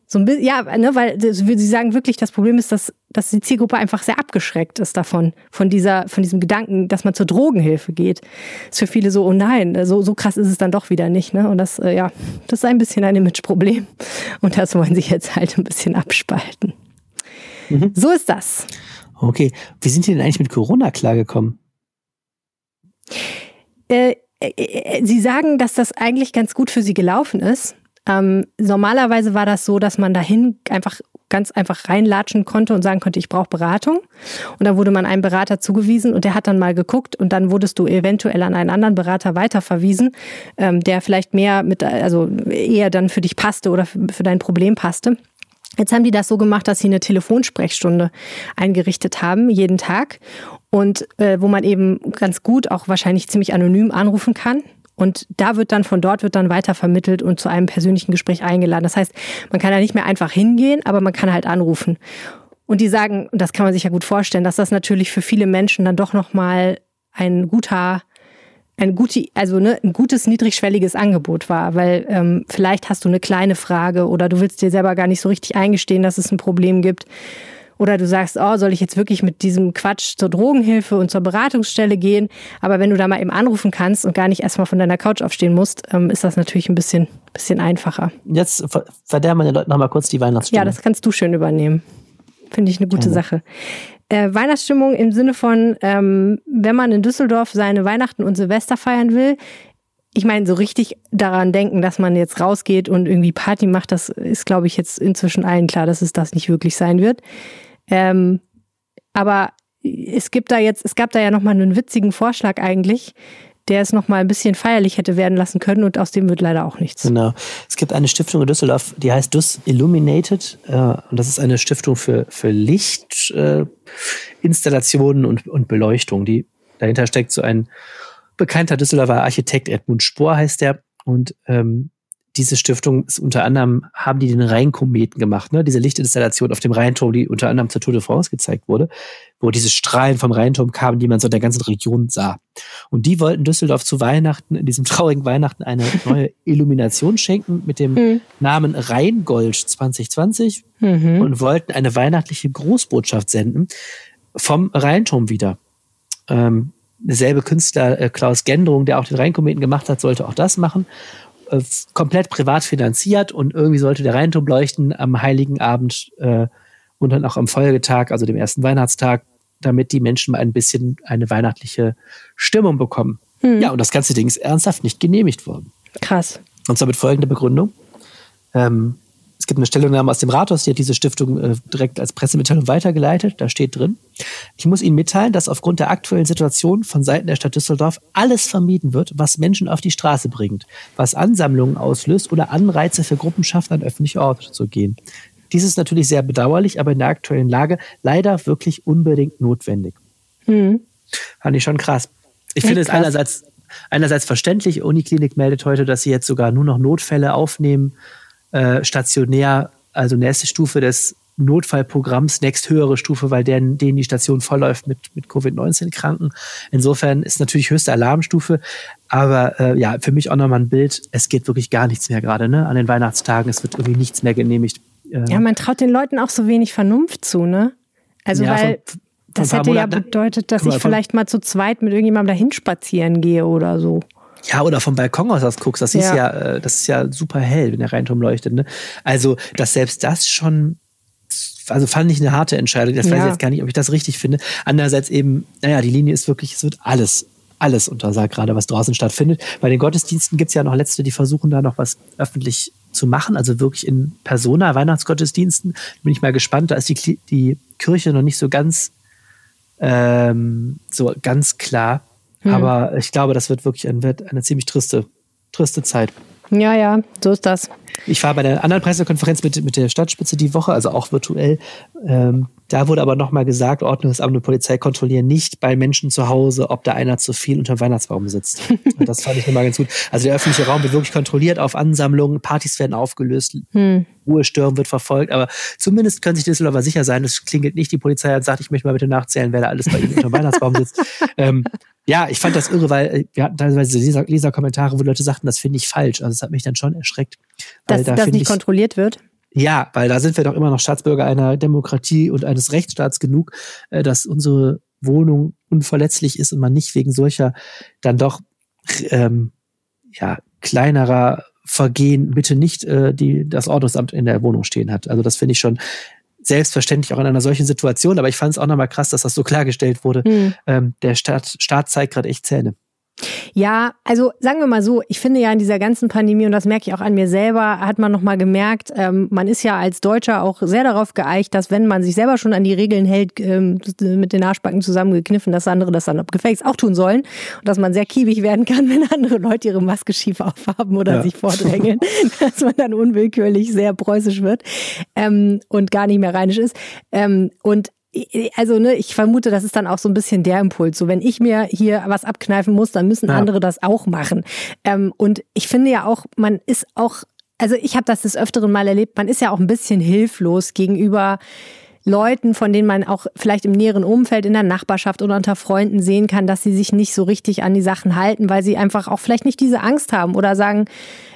So ein bisschen, ja, ne, weil sie sagen wirklich, das Problem ist, dass, dass die Zielgruppe einfach sehr abgeschreckt ist davon, von dieser, von diesem Gedanken, dass man zur Drogenhilfe geht. Ist für viele so, oh nein, so, so krass ist es dann doch wieder nicht, ne? Und das, äh, ja, das ist ein bisschen ein Imageproblem. Und das wollen sie jetzt halt ein bisschen abspalten. Mhm. So ist das. Okay. Wie sind die denn eigentlich mit Corona klargekommen? Äh, äh, sie sagen, dass das eigentlich ganz gut für sie gelaufen ist. Ähm, normalerweise war das so, dass man dahin einfach ganz einfach reinlatschen konnte und sagen konnte, ich brauche Beratung. Und dann wurde man einem Berater zugewiesen und der hat dann mal geguckt und dann wurdest du eventuell an einen anderen Berater weiterverwiesen, ähm, der vielleicht mehr mit, also eher dann für dich passte oder für dein Problem passte. Jetzt haben die das so gemacht, dass sie eine Telefonsprechstunde eingerichtet haben, jeden Tag. Und äh, wo man eben ganz gut auch wahrscheinlich ziemlich anonym anrufen kann. Und da wird dann, von dort wird dann weiter vermittelt und zu einem persönlichen Gespräch eingeladen. Das heißt, man kann da nicht mehr einfach hingehen, aber man kann halt anrufen. Und die sagen, und das kann man sich ja gut vorstellen, dass das natürlich für viele Menschen dann doch nochmal ein guter, ein gute, also ne, ein gutes, niedrigschwelliges Angebot war. Weil ähm, vielleicht hast du eine kleine Frage oder du willst dir selber gar nicht so richtig eingestehen, dass es ein Problem gibt. Oder du sagst, oh, soll ich jetzt wirklich mit diesem Quatsch zur Drogenhilfe und zur Beratungsstelle gehen? Aber wenn du da mal eben anrufen kannst und gar nicht erstmal von deiner Couch aufstehen musst, ähm, ist das natürlich ein bisschen, bisschen einfacher. Jetzt verderben wir den Leuten noch mal kurz die Weihnachtsstimmung. Ja, das kannst du schön übernehmen. Finde ich eine gute ja. Sache. Äh, Weihnachtsstimmung im Sinne von, ähm, wenn man in Düsseldorf seine Weihnachten und Silvester feiern will, ich meine, so richtig daran denken, dass man jetzt rausgeht und irgendwie Party macht, das ist, glaube ich, jetzt inzwischen allen klar, dass es das nicht wirklich sein wird. Ähm, aber es gibt da jetzt, es gab da ja nochmal einen witzigen Vorschlag eigentlich, der es nochmal ein bisschen feierlich hätte werden lassen können und aus dem wird leider auch nichts. Genau. Es gibt eine Stiftung in Düsseldorf, die heißt Dus Illuminated äh, und das ist eine Stiftung für, für Lichtinstallationen äh, und, und Beleuchtung. Die, dahinter steckt so ein bekannter Düsseldorfer Architekt, Edmund Spohr heißt der. Und ähm, diese Stiftung ist unter anderem, haben die den Rheinkometen gemacht, ne? Diese Lichtinstallation auf dem Rheinturm, die unter anderem zur Tour de France gezeigt wurde, wo diese Strahlen vom Rheinturm kamen, die man so in der ganzen Region sah. Und die wollten Düsseldorf zu Weihnachten, in diesem traurigen Weihnachten, eine neue Illumination schenken mit dem mhm. Namen Rheingold zwanzig zwanzig mhm. und wollten eine weihnachtliche Großbotschaft senden vom Rheinturm wieder. Ähm, derselbe Künstler äh, Klaus Gendrung, der auch den Rheinkometen gemacht hat, sollte auch das machen. Äh, komplett privat finanziert und irgendwie sollte der Rheinturm leuchten am Heiligen Abend äh, und dann auch am Folgetag, also dem ersten Weihnachtstag, damit die Menschen mal ein bisschen eine weihnachtliche Stimmung bekommen. Hm. Ja, und das ganze Ding ist ernsthaft nicht genehmigt worden. Krass. Und zwar mit folgender Begründung. Ähm, Es gibt eine Stellungnahme aus dem Rathaus, die hat diese Stiftung äh, direkt als Pressemitteilung weitergeleitet. Da steht drin: Ich muss Ihnen mitteilen, dass aufgrund der aktuellen Situation von Seiten der Stadt Düsseldorf alles vermieden wird, was Menschen auf die Straße bringt, was Ansammlungen auslöst oder Anreize für Gruppen schafft, an öffentliche Orte zu gehen. Dies ist natürlich sehr bedauerlich, aber in der aktuellen Lage leider wirklich unbedingt notwendig. Mhm. Fand ich schon krass. Ich finde es einerseits, einerseits verständlich. Uniklinik meldet heute, dass sie jetzt sogar nur noch Notfälle aufnehmen, Äh, stationär, also nächste Stufe des Notfallprogramms, nächsthöhere Stufe, weil denen, denen die Station vollläuft mit, mit Covid neunzehn Kranken. Insofern ist natürlich höchste Alarmstufe. Aber äh, ja, für mich auch nochmal ein Bild. Es geht wirklich gar nichts mehr gerade, ne? An den Weihnachtstagen. Es wird irgendwie nichts mehr genehmigt. Äh, ja, man traut den Leuten auch so wenig Vernunft zu, ne? Also, ja, weil von, von das hätte Monaten, ja bedeutet, dass mal, ich vielleicht von, mal zu zweit mit irgendjemandem dahin spazieren gehe oder so. Ja, oder vom Balkon aus das guckst, das ist ja, ja das ist ja super hell, wenn der Rheinturm leuchtet, ne? Also, dass selbst das schon, also fand ich eine harte Entscheidung. Das ja. weiß ich jetzt gar nicht, ob ich das richtig finde. Andererseits eben, naja, die Linie ist wirklich, es wird alles, alles untersagt, gerade was draußen stattfindet. Bei den Gottesdiensten gibt's ja noch Letzte, die versuchen da noch was öffentlich zu machen, also wirklich in Persona, Weihnachtsgottesdiensten. Bin ich mal gespannt, da ist die, die Kirche noch nicht so ganz, ähm, so ganz klar. Hm. Aber ich glaube, das wird wirklich ein, wird eine ziemlich triste, triste Zeit. Ja, ja, so ist das. Ich war bei der anderen Pressekonferenz mit, mit der Stadtspitze die Woche, also auch virtuell. Ähm, da wurde aber nochmal gesagt, Ordnungsamt und Polizei kontrollieren nicht bei Menschen zu Hause, ob da einer zu viel unter dem Weihnachtsbaum sitzt. Und das fand ich nochmal ganz gut. Also der öffentliche Raum wird wirklich kontrolliert auf Ansammlungen, Partys werden aufgelöst, hm. Ruhestörung wird verfolgt, aber zumindest können sich Düsseldorfer sicher sein, es klingelt nicht die Polizei und sagt, ich möchte mal bitte nachzählen, wer da alles bei Ihnen unter dem Weihnachtsbaum sitzt. ähm, Ja, ich fand das irre, weil wir hatten teilweise Leser, Leserkommentare, wo Leute sagten, das finde ich falsch. Also das hat mich dann schon erschreckt. Dass da das nicht ich, kontrolliert wird? Ja, weil da sind wir doch immer noch Staatsbürger einer Demokratie und eines Rechtsstaats genug, dass unsere Wohnung unverletzlich ist und man nicht wegen solcher dann doch ähm, ja kleinerer Vergehen bitte nicht äh, die das Ordnungsamt in der Wohnung stehen hat. Also das finde ich schon selbstverständlich auch in einer solchen Situation. Aber ich fand es auch nochmal krass, dass das so klargestellt wurde. Hm. Ähm, der Staat, Staat zeigt gerade echt Zähne. Ja, also sagen wir mal so, ich finde ja in dieser ganzen Pandemie, und das merke ich auch an mir selber, hat man nochmal gemerkt, ähm, man ist ja als Deutscher auch sehr darauf geeicht, dass wenn man sich selber schon an die Regeln hält, ähm, mit den Arschbacken zusammengekniffen, dass andere das dann gefälligst auch tun sollen und dass man sehr kiebig werden kann, wenn andere Leute ihre Maske schief aufhaben oder ja. sich vordrängeln, dass man dann unwillkürlich sehr preußisch wird ähm, und gar nicht mehr rheinisch ist. Ähm, und Also, ne, ich vermute, das ist dann auch so ein bisschen der Impuls. So, wenn ich mir hier was abkneifen muss, dann müssen ja. andere das auch machen. Ähm, und ich finde ja auch, man ist auch, also ich habe das des Öfteren mal erlebt, man ist ja auch ein bisschen hilflos gegenüber Leuten, von denen man auch vielleicht im näheren Umfeld, in der Nachbarschaft oder unter Freunden sehen kann, dass sie sich nicht so richtig an die Sachen halten, weil sie einfach auch vielleicht nicht diese Angst haben oder sagen,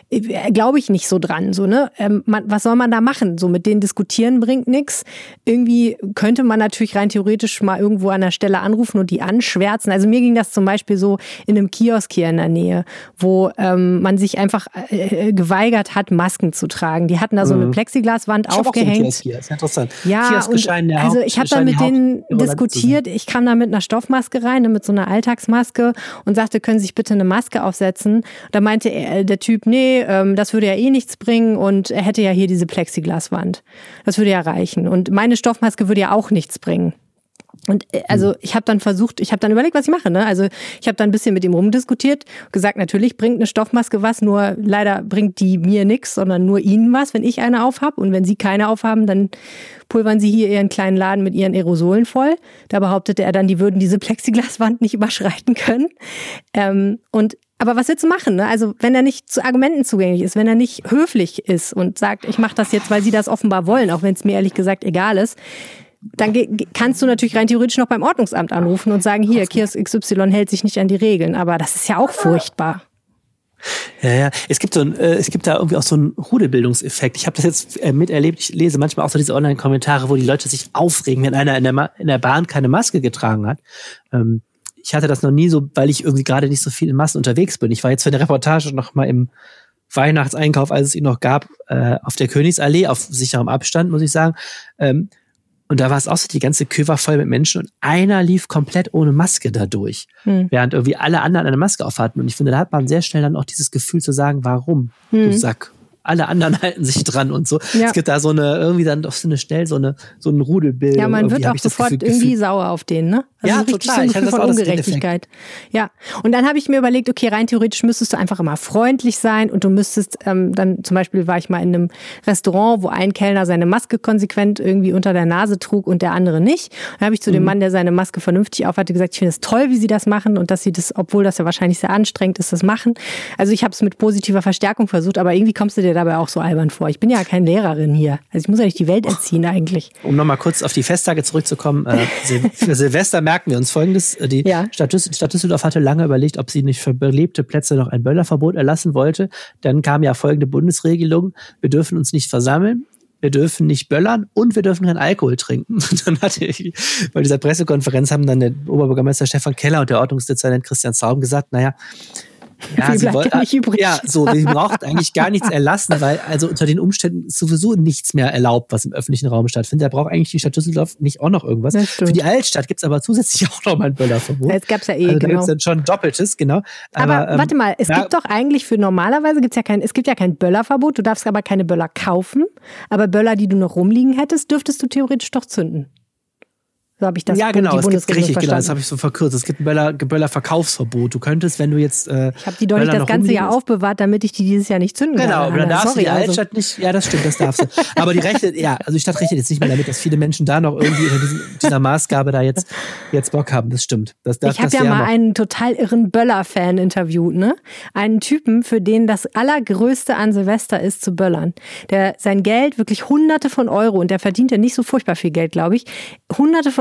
glaube ich nicht so dran, so, ne? Ähm, man, was soll man da machen? So, mit denen diskutieren bringt nichts. Irgendwie könnte man natürlich rein theoretisch mal irgendwo an der Stelle anrufen und die anschwärzen. Also mir ging das zum Beispiel so in einem Kiosk hier in der Nähe, wo ähm, man sich einfach äh, geweigert hat, Masken zu tragen. Die hatten da so eine Plexiglaswand ich aufgehängt. Auch so hier. Das ist interessant. Ja, und also ich habe da mit denen diskutiert. Ich kam da mit einer Stoffmaske rein, mit so einer Alltagsmaske und sagte, können Sie sich bitte eine Maske aufsetzen? Da meinte er, der Typ, nee, das würde ja eh nichts bringen und er hätte ja hier diese Plexiglaswand. Das würde ja reichen. Und meine Stoffmaske würde ja auch nichts bringen. Und also ich habe dann versucht, ich habe dann überlegt, was ich mache. Ne? Also ich habe dann ein bisschen mit ihm rumdiskutiert, gesagt, natürlich bringt eine Stoffmaske was, nur leider bringt die mir nichts, sondern nur ihnen was, wenn ich eine aufhab. Und wenn sie keine aufhaben, dann pulvern sie hier ihren kleinen Laden mit ihren Aerosolen voll. Da behauptete er dann, die würden diese Plexiglaswand nicht überschreiten können. Ähm, und aber was willst du machen? Ne? Also wenn er nicht zu Argumenten zugänglich ist, wenn er nicht höflich ist und sagt, ich mache das jetzt, weil sie das offenbar wollen, auch wenn es mir ehrlich gesagt egal ist, dann ge- kannst du natürlich rein theoretisch noch beim Ordnungsamt anrufen und sagen, hier, Kiosk X Y hält sich nicht an die Regeln. Aber das ist ja auch furchtbar. Ja, ja. Es gibt so ein, äh, es gibt da irgendwie auch so einen Rudelbildungseffekt. Ich habe das jetzt äh, miterlebt. Ich lese manchmal auch so diese Online-Kommentare, wo die Leute sich aufregen, wenn einer in der, Ma- in der Bahn keine Maske getragen hat. Ähm, Ich hatte das noch nie so, weil ich irgendwie gerade nicht so viel in Massen unterwegs bin. Ich war jetzt für eine Reportage noch mal im Weihnachtseinkauf, als es ihn noch gab, äh, auf der Königsallee, auf sicherem Abstand, muss ich sagen. Ähm, und da war es auch so, die ganze Queue war voll mit Menschen und einer lief komplett ohne Maske da durch, hm. während irgendwie alle anderen eine Maske aufhatten. Und ich finde, da hat man sehr schnell dann auch dieses Gefühl zu sagen, warum, hm. du Sack. Alle anderen halten sich dran und so. Ja. Es gibt da so eine, irgendwie dann doch so eine schnell so eine, so ein Rudelbild. Ja, man wird auch sofort Gefühl, irgendwie Gefühl. sauer auf den, ne? Also ja, so richtig total. so ein Gefühl ich von das Ungerechtigkeit. Ja. Und dann habe ich mir überlegt, okay, rein theoretisch müsstest du einfach immer freundlich sein und du müsstest, ähm, dann zum Beispiel war ich mal in einem Restaurant, wo ein Kellner seine Maske konsequent irgendwie unter der Nase trug und der andere nicht. Dann habe ich zu mhm. dem Mann, der seine Maske vernünftig aufhatte, gesagt, ich finde es toll, wie sie das machen und dass sie das, obwohl das ja wahrscheinlich sehr anstrengend ist, das machen. Also ich habe es mit positiver Verstärkung versucht, aber irgendwie kommst du dir dabei auch so albern vor. Ich bin ja keine Lehrerin hier. Also ich muss ja nicht die Welt erziehen eigentlich. Um nochmal kurz auf die Festtage zurückzukommen. Äh, Sil- für Silvester merken wir uns Folgendes. Die ja. Stadt, Düs- Stadt Düsseldorf hatte lange überlegt, ob sie nicht für belebte Plätze noch ein Böllerverbot erlassen wollte. Dann kam ja folgende Bundesregelung. Wir dürfen uns nicht versammeln. Wir dürfen nicht böllern und wir dürfen keinen Alkohol trinken. Dann hatte ich, bei dieser Pressekonferenz haben dann der Oberbürgermeister Stefan Keller und der Ordnungsdezernent Christian Zaum gesagt, naja, Ja, sie wollt, nicht übrig. Ja, so, wir brauchen eigentlich gar nichts erlassen, weil also unter den Umständen ist sowieso nichts mehr erlaubt, was im öffentlichen Raum stattfindet. Da braucht eigentlich die Stadt Düsseldorf nicht auch noch irgendwas. Für die Altstadt gibt's aber zusätzlich auch noch mal ein Böllerverbot. Das gab's ja eh, also da genau. gibt's dann schon Doppeltes, genau. Aber, aber ähm, warte mal, es ja, gibt doch eigentlich für normalerweise gibt's ja kein, es gibt ja kein Böllerverbot. Du darfst aber keine Böller kaufen. Aber Böller, die du noch rumliegen hättest, dürftest du theoretisch doch zünden. So habe ich das ja, genau, die es gibt richtig, verstanden. genau, das habe ich so verkürzt. Es gibt ein Böller, Böller-Verkaufsverbot. Du könntest, wenn du jetzt äh, Ich habe die doch nicht das ganze Jahr aufbewahrt, damit ich die dieses Jahr nicht zünden kann. Genau, aber dann darfst Sorry, du die also. Altstadt nicht, ja, das stimmt, das darfst du. Aber die Rechte, ja, also die Stadt rechnet jetzt nicht mehr damit, dass viele Menschen da noch irgendwie unter diesem, dieser Maßgabe da jetzt, jetzt Bock haben. Das stimmt. Das, das, ich habe ja mal noch. einen total irren Böller-Fan interviewt, ne? Einen Typen, für den das Allergrößte an Silvester ist, zu böllern. Der sein Geld, wirklich Hunderte von Euro, und der verdient ja nicht so furchtbar viel Geld, glaube ich, Hunderte von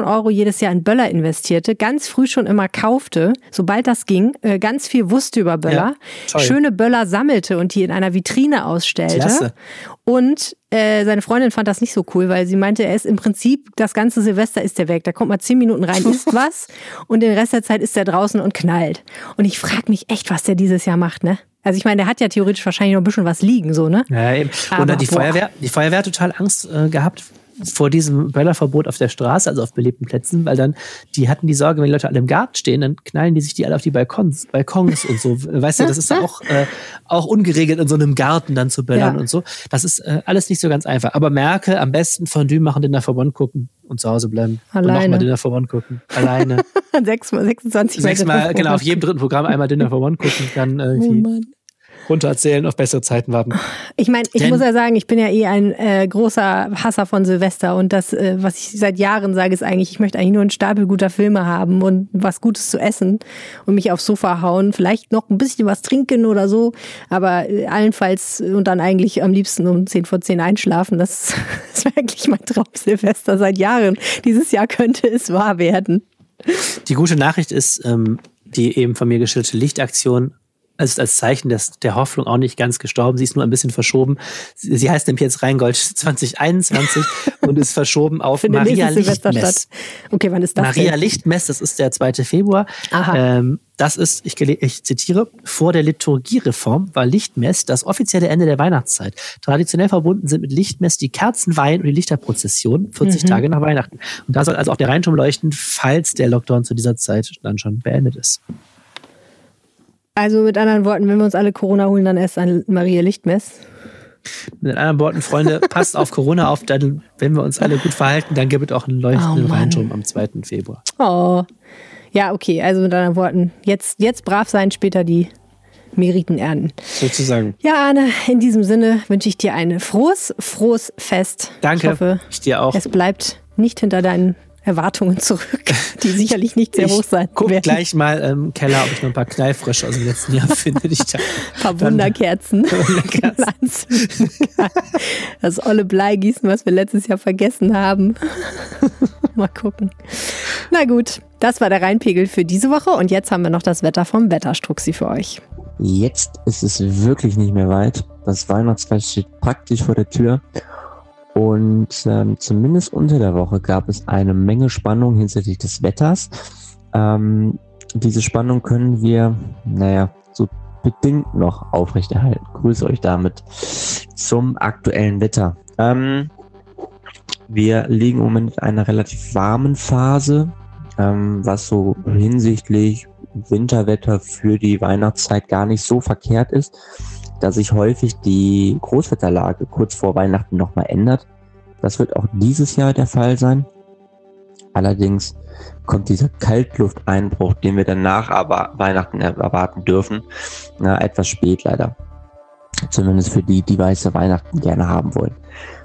Euro jedes Jahr in Böller investierte, ganz früh schon immer kaufte, sobald das ging, ganz viel wusste über Böller, ja, schöne Böller sammelte und die in einer Vitrine ausstellte. Klasse. Und äh, seine Freundin fand das nicht so cool, weil sie meinte, er ist im Prinzip, das ganze Silvester ist er weg. Da kommt mal zehn Minuten rein, isst was und den Rest der Zeit ist er draußen und knallt. Und ich frage mich echt, was der dieses Jahr macht, ne? Also ich meine, der hat ja theoretisch wahrscheinlich noch ein bisschen was liegen, so, ne? Ja, eben. Und dann die Feuerwehr, die Feuerwehr hat total Angst äh, gehabt vor diesem Böllerverbot auf der Straße, also auf belebten Plätzen, weil dann, die hatten die Sorge, wenn die Leute alle im Garten stehen, dann knallen die sich die alle auf die Balkons, Balkons und so. Weißt du, das ist auch, äh, auch ungeregelt in so einem Garten dann zu böllern ja. und so. Das ist äh, alles nicht so ganz einfach. Aber merke, am besten Fondue machen, Dinner for One gucken und zu Hause bleiben. Alleine. Und nochmal Dinner for One gucken. Alleine. Sechsmal, sechsundzwanzig Sechsmal, genau, auf jedem dritten Programm einmal Dinner for One gucken, dann irgendwie. Oh Mann. Runtererzählen, auf bessere Zeiten warten. Ich meine, ich Denn, muss ja sagen, ich bin ja eh ein äh, großer Hasser von Silvester und das, äh, was ich seit Jahren sage, ist eigentlich, ich möchte eigentlich nur einen Stapel guter Filme haben und was Gutes zu essen und mich aufs Sofa hauen, vielleicht noch ein bisschen was trinken oder so, aber äh, allenfalls und dann eigentlich am liebsten um zehn vor zehn einschlafen. Das, das wäre eigentlich mein Traum Silvester seit Jahren. Dieses Jahr könnte es wahr werden. Die gute Nachricht ist, ähm, die eben von mir geschilderte Lichtaktion ist als Zeichen des, der Hoffnung auch nicht ganz gestorben. Sie ist nur ein bisschen verschoben. Sie, sie heißt nämlich jetzt Rheingold zwanzig einundzwanzig und ist verschoben auf Maria Lichtmess. Okay, wann ist das Maria denn? Lichtmess, das ist der zweite Februar. Ähm, das ist, ich, ich zitiere, vor der Liturgiereform war Lichtmess das offizielle Ende der Weihnachtszeit. Traditionell verbunden sind mit Lichtmess die Kerzenweihen und die Lichterprozession vierzig mhm. Tage nach Weihnachten. Und da soll also auch der Rheinturm leuchten, falls der Lockdown zu dieser Zeit dann schon beendet ist. Also mit anderen Worten, wenn wir uns alle Corona holen, dann erst ein Maria Lichtmess. Mit anderen Worten, Freunde, passt auf Corona auf, dann, wenn wir uns alle gut verhalten, dann gibt es auch einen leuchtenden oh Rheinturm am zweiten Februar. Oh, ja, okay, also mit anderen Worten, jetzt, jetzt brav sein, später die Meriten ernten. Sozusagen. Ja, Arne, in diesem Sinne wünsche ich dir ein frohes, frohes Fest. Danke, ich hoffe, ich dir auch. Es bleibt nicht hinter deinen Erwartungen zurück, die sicherlich nicht sehr ich hoch sein guck werden. Gleich mal im Keller, ob ich noch ein paar Knallfrische aus dem letzten Jahr finde. Ich da ein paar Wunderkerzen. Das olle Bleigießen, was wir letztes Jahr vergessen haben. Mal gucken. Na gut, das war der Rheinpegel für diese Woche und jetzt haben wir noch das Wetter vom Wetterstruxi für euch. Jetzt ist es wirklich nicht mehr weit. Das Weihnachtsfest steht praktisch vor der Tür. Und ähm, zumindest unter der Woche gab es eine Menge Spannung hinsichtlich des Wetters. Ähm, diese Spannung können wir, naja, so bedingt noch aufrechterhalten. Grüße euch damit zum aktuellen Wetter. Ähm, wir liegen im Moment in einer relativ warmen Phase, ähm, was so hinsichtlich Winterwetter für die Weihnachtszeit gar nicht so verkehrt ist, da sich häufig die Großwetterlage kurz vor Weihnachten nochmal ändert. Das wird auch dieses Jahr der Fall sein. Allerdings kommt dieser Kaltlufteinbruch, den wir danach aber Weihnachten erwarten dürfen, na, etwas spät leider. Zumindest für die, die weiße Weihnachten gerne haben wollen.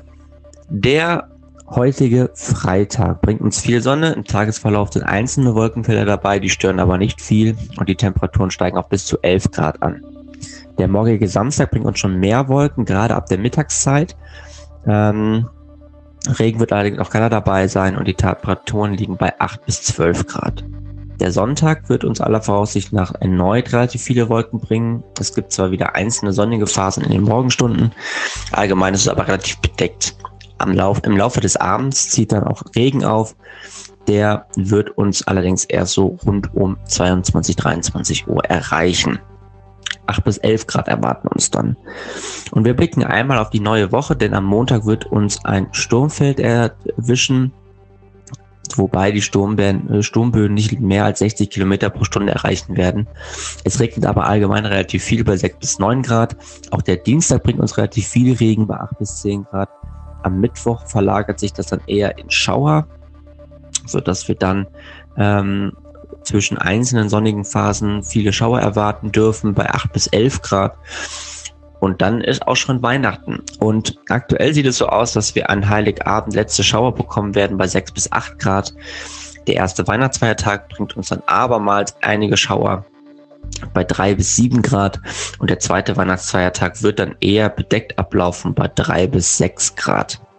Der heutige Freitag bringt uns viel Sonne. Im Tagesverlauf sind einzelne Wolkenfelder dabei, die stören aber nicht viel und die Temperaturen steigen auf bis zu elf Grad an. Der morgige Samstag bringt uns schon mehr Wolken, gerade ab der Mittagszeit. Ähm, Regen wird allerdings noch keiner dabei sein und die Temperaturen liegen bei acht bis zwölf Grad. Der Sonntag wird uns aller Voraussicht nach erneut relativ viele Wolken bringen. Es gibt zwar wieder einzelne sonnige Phasen in den Morgenstunden, allgemein ist es aber relativ bedeckt. Am Lauf, im Laufe des Abends zieht dann auch Regen auf. Der wird uns allerdings erst so rund um zweiundzwanzig, dreiundzwanzig Uhr erreichen. acht bis elf Grad erwarten uns dann. Und wir blicken einmal auf die neue Woche, denn am Montag wird uns ein Sturmfeld erwischen, wobei die Sturmböen, Sturmböen nicht mehr als sechzig Kilometer pro Stunde erreichen werden. Es regnet aber allgemein relativ viel, bei sechs bis neun Grad. Auch der Dienstag bringt uns relativ viel Regen bei acht bis zehn Grad. Am Mittwoch verlagert sich das dann eher in Schauer, sodass wir dann ähm, zwischen einzelnen sonnigen Phasen viele Schauer erwarten dürfen bei acht bis elf Grad. Und dann ist auch schon Weihnachten. Und aktuell sieht es so aus, dass wir an Heiligabend letzte Schauer bekommen werden bei sechs bis acht Grad. Der erste Weihnachtsfeiertag bringt uns dann abermals einige Schauer bei drei bis sieben Grad. Und der zweite Weihnachtsfeiertag wird dann eher bedeckt ablaufen bei drei bis sechs Grad.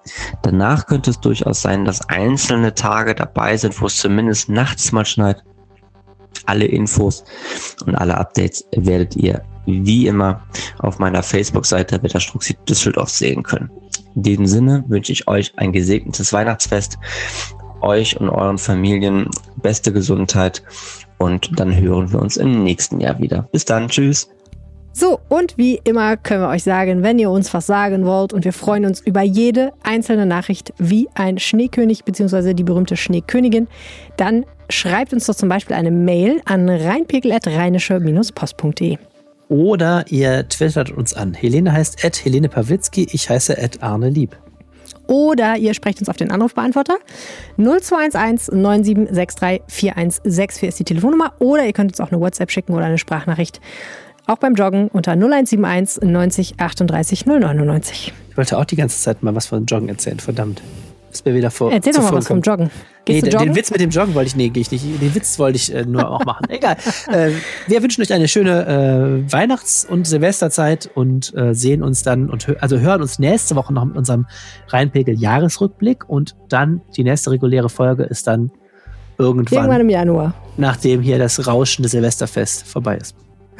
Danach könnte es durchaus sein, dass einzelne Tage dabei sind, wo es zumindest nachts mal schneit. Alle Infos und alle Updates werdet ihr wie immer auf meiner Facebook-Seite Wetterstruxi Düsseldorf sehen können. In diesem Sinne wünsche ich euch ein gesegnetes Weihnachtsfest, euch und euren Familien beste Gesundheit und dann hören wir uns im nächsten Jahr wieder. Bis dann, tschüss. So, und wie immer können wir euch sagen, wenn ihr uns was sagen wollt, und wir freuen uns über jede einzelne Nachricht wie ein Schneekönig bzw. die berühmte Schneekönigin, dann schreibt uns doch zum Beispiel eine Mail an rheinpegel at rheinische post punkt de. Oder ihr twittert uns an. Helene heißt at Helene Pawlitzki, ich heiße at Arne Lieb. Oder ihr sprecht uns auf den Anrufbeantworter. null zwei eins eins neun sieben sechs drei vier eins sechs vier ist die Telefonnummer. Oder ihr könnt uns auch eine WhatsApp schicken oder eine Sprachnachricht. Auch beim Joggen unter null eins sieben eins neunzig achtunddreißig null neunundneunzig. Ich wollte auch die ganze Zeit mal was von Joggen erzählen, verdammt. Ist mir wieder vor. Erzähl doch mal was vom Joggen. Nee, Gehst du joggen? Den Witz mit dem Joggen wollte ich, nee, gehe ich nicht. Den Witz wollte ich äh, nur auch machen. Egal. Äh, wir wünschen euch eine schöne äh, Weihnachts- und Silvesterzeit und äh, sehen uns dann und hö- also hören uns nächste Woche noch mit unserem Rheinpegel-Jahresrückblick und dann die nächste reguläre Folge ist dann irgendwann, Irgendwann im Januar. nachdem hier das rauschende Silvesterfest vorbei ist.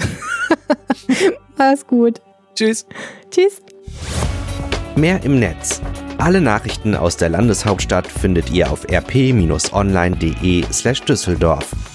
Alles gut. Tschüss. Tschüss. Mehr im Netz. Alle Nachrichten aus der Landeshauptstadt findet ihr auf r p online punkt de slash Düsseldorf.